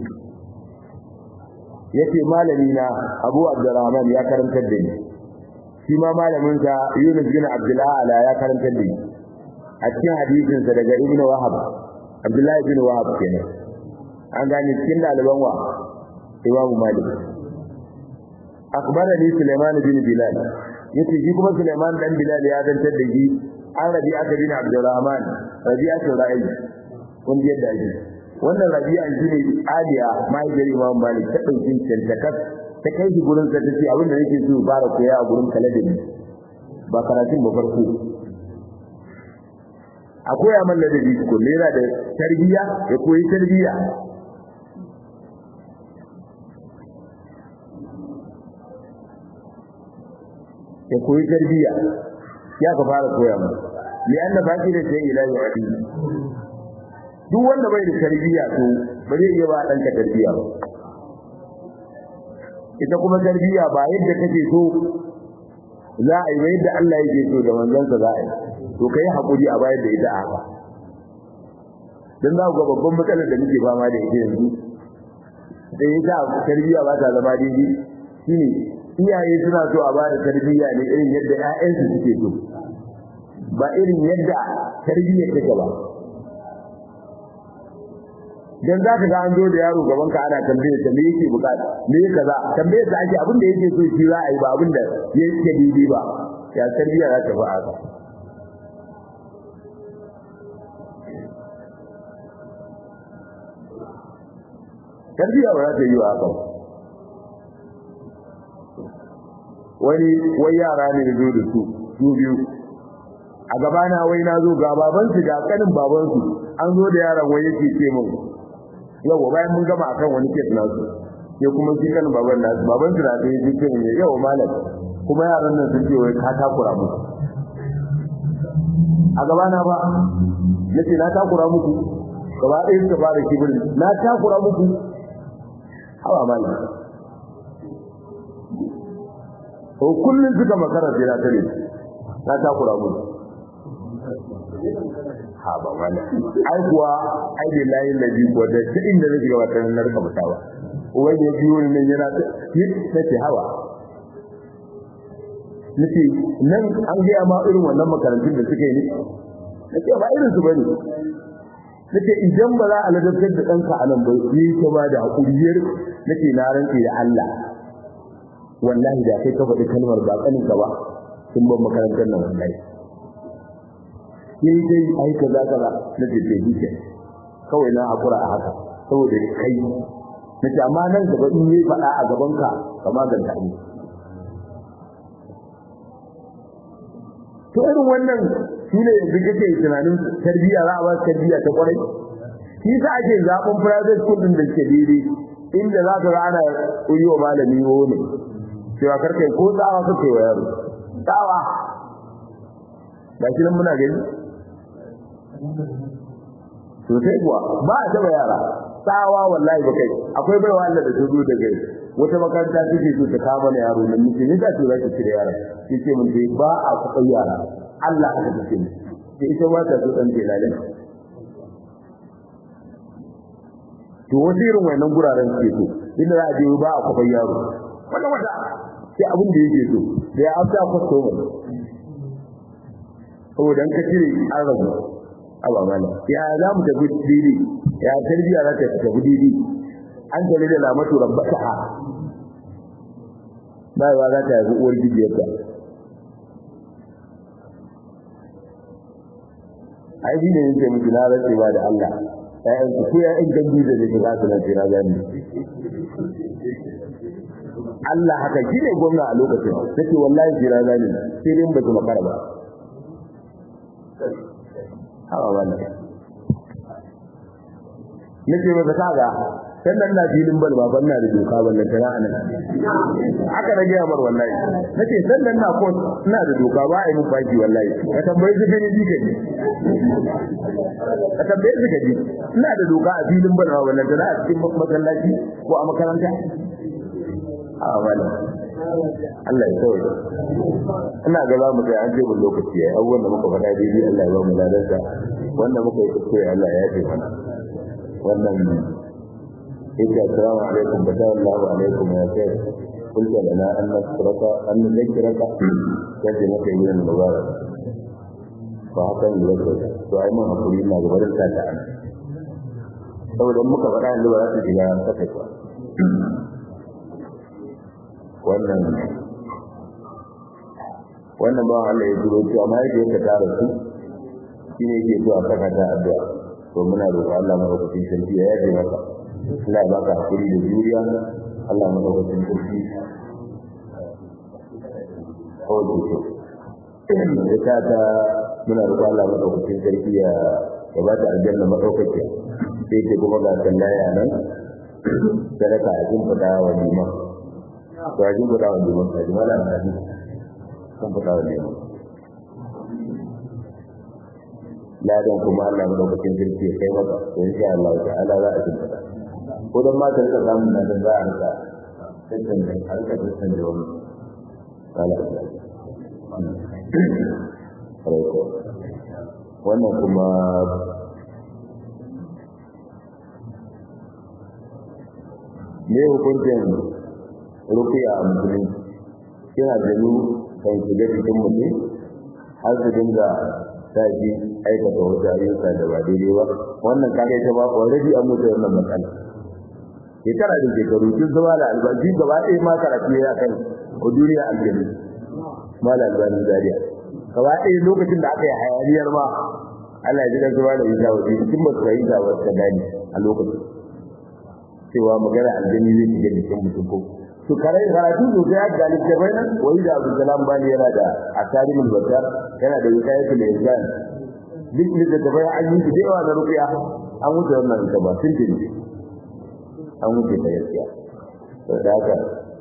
yace malami na Abu Abdurrahman ya karantar da ni shi ma malamin sa Yunus bin Abdullah ala ya karantar da ni a cikin hadisin sa daga Ibn Wahab Abdullah ibn Wahab kenan an gane cikin daliban wa Imam Malik akbarani Sulaiman bin Bilal yace shi kuma Sulaiman dan Bilal ya dantar da shi an Rabi'a bin Abdurrahman Rabi'atul Ra'i kun yadda ake wannan Rabi'a shine Aliya mahaifiyar Imam Malik ta dauki tantakas ta kai shi gurin sa tace abin da nake so fara koya a gurin kaladin ba karatun ba farko a koya man ladabi ko lera da tarbiya ya koyi tarbiya ya koyi tarbiya ya ka fara koya man lianna baki da sai ila yadi duk wanda bai da tarbiya to ba zai iya ba danka tarbiya ba ita kuma tarbiya ba yadda kake so za a yi yadda Allah yake so da manzon sa za a yi to kai hakuri a bayar da ita haka dan za ku ga babban matsalar da muke fama da ita yanzu da yasa tarbiyya ba ta zama daidai shine iyaye suna so a ba da tarbiyya ne irin yadda ƴaƴansu suke so ba irin yadda tarbiyya take ba dan zaka ga an zo da yaro gaban ka ana tambaye ta me yake bukata me kaza tambaye ta ake abin da yake so shi za a yi ba abin da yake daidai ba ya tarbiyya za ta fa haka tarbiyya ba za ta yi wa haka wani wai yara ne da zo da su su biyu a gabana wai na zo ga babansu ga kanin babansu an zo da yaron wai yake ce min yau bayan mun gama akan wani kes nasu sai kuma shi kanin baban nasu babansu da sai yake ce min yau malam kuma yaran nan sun ce wai ka takura musu a gabana ba yace na takura muku gaba ɗaya suka fara kibirin na takura muku hawa malam ko kullun suka makara sai na tare na takura musu ha ba wala ai kuwa ai billahi ladhi ko da cikin da zai ga wata nan narka mutawa uwan ya biyo ne yana take hawa nace nan an ga ma irin wannan makarantun da suke yi nace ba irin su bane nace idan ba za a ladabtar da danka a nan ba yi ta ba da hakuriyar nace na ranke da Allah wallahi da kai ka faɗi kalmar ba kanin ka ba sun ban makarantar nan wallahi yayi dai ai kaza kaza nace bai dike kawai na hakura a haka saboda kai nace amma nan gaba in yi faɗa a gaban ka kama ganta ni to irin wannan shine yanzu kake tunanin tarbiyya za a ba tarbiyya ta kwarai shi sa ake zaben private school din da ke daidai inda za ka ga ana uyo malami ne cewa karkai ko tsawa kake wa yaro tsawa ba shi nan muna gani to sai kuwa ba a taba yara tsawa wallahi ba kai akwai baiwa Allah da tudu da gai wata makaranta take so ta kama na yaro nan nake ne da to za ki cire yara kike mun dai ba a kuɓa yara Allah aka tace ni sai ita ma ta so dan tilalin to wani irin wannan guraren ke so inda za a je ba a kuɓa yaro wanda wanda sai abin da yake so sai ya afta kwasto mu saboda an ka cire an rabu aba mana ya za mu tafi didi ya tarbiya za ta tafi didi an tare da lamatu rabbata bai wa za ta yi uwar gidiyarta ai shi ne yake miki na rantsewa da Allah ƴaƴan su ko ƴaƴan gandu da ne za su nan tira gani Allah haka shi ne gwamna a lokacin take wallahi tira gani sai dai ba su makara ba hawa wannan nake maka kaga sannan na filin bal baban na da doka ballan tana anan aka rage amar wallahi nace sannan na ko ina da doka ba ai mun baki wallahi ka tambaye su gani dike ne ka tambaye su gani ina da doka a filin bal ballan tana a cikin masallaci ko a makaranta a wala Allah ya sauke ina ga za mu kai an ce mun lokaci yayi abubuwan da muka faɗa daidai Allah ya ba mu ladansa wanda muka yi kuskure Allah ya yafe mana wannan إذا السلام عليكم فتاة الله عليكم يا شيخ قلت لنا أن نذكرك أن نذكرك كلمة من المبارك فهكذا نذكرك وأيما أقول لنا قبل الساعة saboda muka faɗa yanzu ba za su shiga kasa ba wannan wannan ba Allah ya jiro cewa amma yake ka tara su shine yake so a saka ta addu'a to muna roƙon Allah mu rubuta shi ya yaje maka Allah ya baka hakuri da juriya Allah ya maka sarki ojo ita ta muna roƙon Allah ya maka sarki ya ya bata aljanna madaukakiya sai ke kuma ga sallaya nan sadaka a cikin fada wa liman to a cikin fada wa liman sai mala an tafi kan fada wa liman ladan kuma Allah ya maka sarki ya kai maka to insha Allah ta'ala za a cikin ko dan ma ta rika samun nan za a rika tattan da harka tattan da wani kala wannan kuma me hukuncin rukiya a musulmi kina janu kan shiga cikin mutum har su dinga sa shi aikata wata ayyuka da ba daidai ba wannan kaga ita ba already an mutu wannan matsala shekara da shekaru tun zama da albashi gaba ɗaya ma karatu ya kan duniya aljanna mala albani zariya gaba ɗaya lokacin da aka yi hayaniyar ma Allah ya ji dan zuwa da ita wajen cikin ba su fahimta ba ta gani a lokacin cewa magana aljanni zai shiga jikin mutum ko to kare karatu to sai ga littafai nan wai da Abdul Salam bani yana da asarimul basar yana da wisayatul insan duk littafai an yi da yawa na ruqiya an wuce wannan da ba sun tinje an wuce ta gaskiya to da haka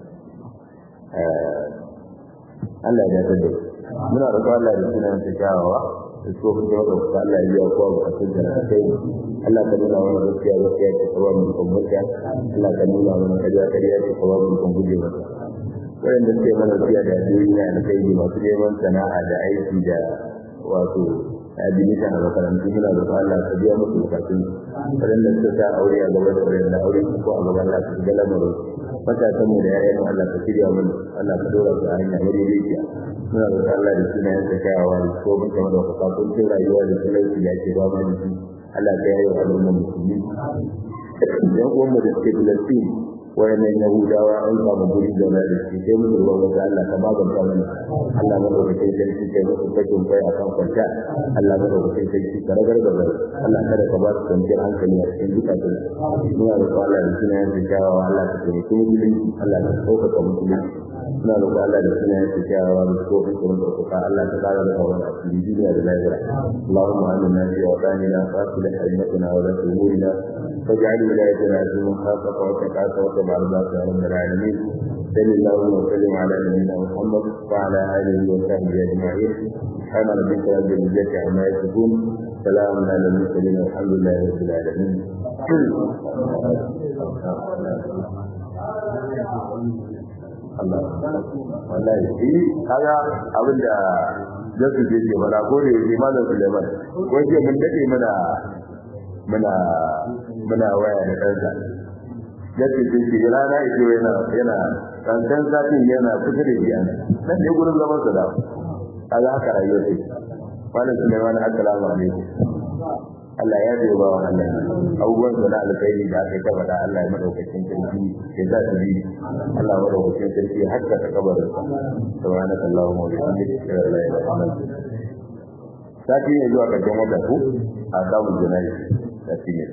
eh Allah ya yarda muna roƙon Allah da sunan ta jawawa da so ku da Allah ya yi ko ba ka da kai Allah ka nuna mana gaskiya gaskiya ta kawo mu kan mutiya Allah ka nuna mana kariya kariya ta kawo mu kan guje mata wanda suke mana gaskiya da duniya da kai masu neman sana'a da aiki da wato adinita a makarantu muna da Allah ka biya musu bukatun wanda suka sa aure a gaban da aure ko a gaban Allah ka ga lamarin matasan mu da yayan Allah ka shirya mana Allah ka dora su a hanya madaidaiciya muna da Allah da sunayen sa kyawawa da ko mun kama da kafin rayuwa da talauci da ke ba mu da shi Allah ka yi wa al'umma musulmi dan uwan mu da suke Filistin wayannan Yahudawa an samu guri da na da shi sai mu roƙa ga Allah ka maganta mana Allah mu roƙa kai sarki kai musu bakin kai akan kwanta Allah mu roƙa kai sarki ka ragar da Allah kada ka ba su kwanciyar hankali a cikin zukatun muna da Allah da sunayen sa kyawawa Allah ka taimake mu Allah ka sauƙaƙa musulmi suna roƙo Allah da suna yake kyawawa da ko in kun roƙa Allah ta kara da kawai a cikin duniya da lahira Allahumma aminna fi awtanina wa aslih haymatana wa la tumurina waj'al wilayatana fi man khafaka wa taqaka wa tabaraka ya rabbal alamin sallallahu wa sallim ala nabiyyina Muhammad wa ala alihi wa sahbihi ajma'in subhana rabbika rabbil izzati amma yasifun salamun ala al mursalin walhamdulillahi rabbil alamin Allah wallahi shi kaga abinda zasu je ce bala ko da yake malam Suleiman ko ce mun dade muna muna muna waya da kansa yace ce rana ita yana yana kan kan satin yana fitar da biyan nan ne gurin zaman sa da kaga haka rayuwa ce malam Suleiman assalamu alaikum Allah ya bai ba wa Allah abubuwan da alkhairi da aka taba da Allah ya madaukakin sarki ya za ta bi Allah ya madaukakin sarki hakka ta kabarin sa subhanaka allahumma wa bihamdika la ilaha illa anta sati ne zuwa karshen wata ku a samu janayi sati ne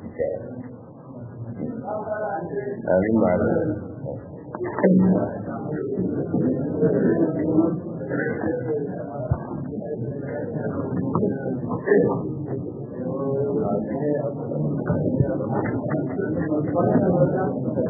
amin ma Thank you.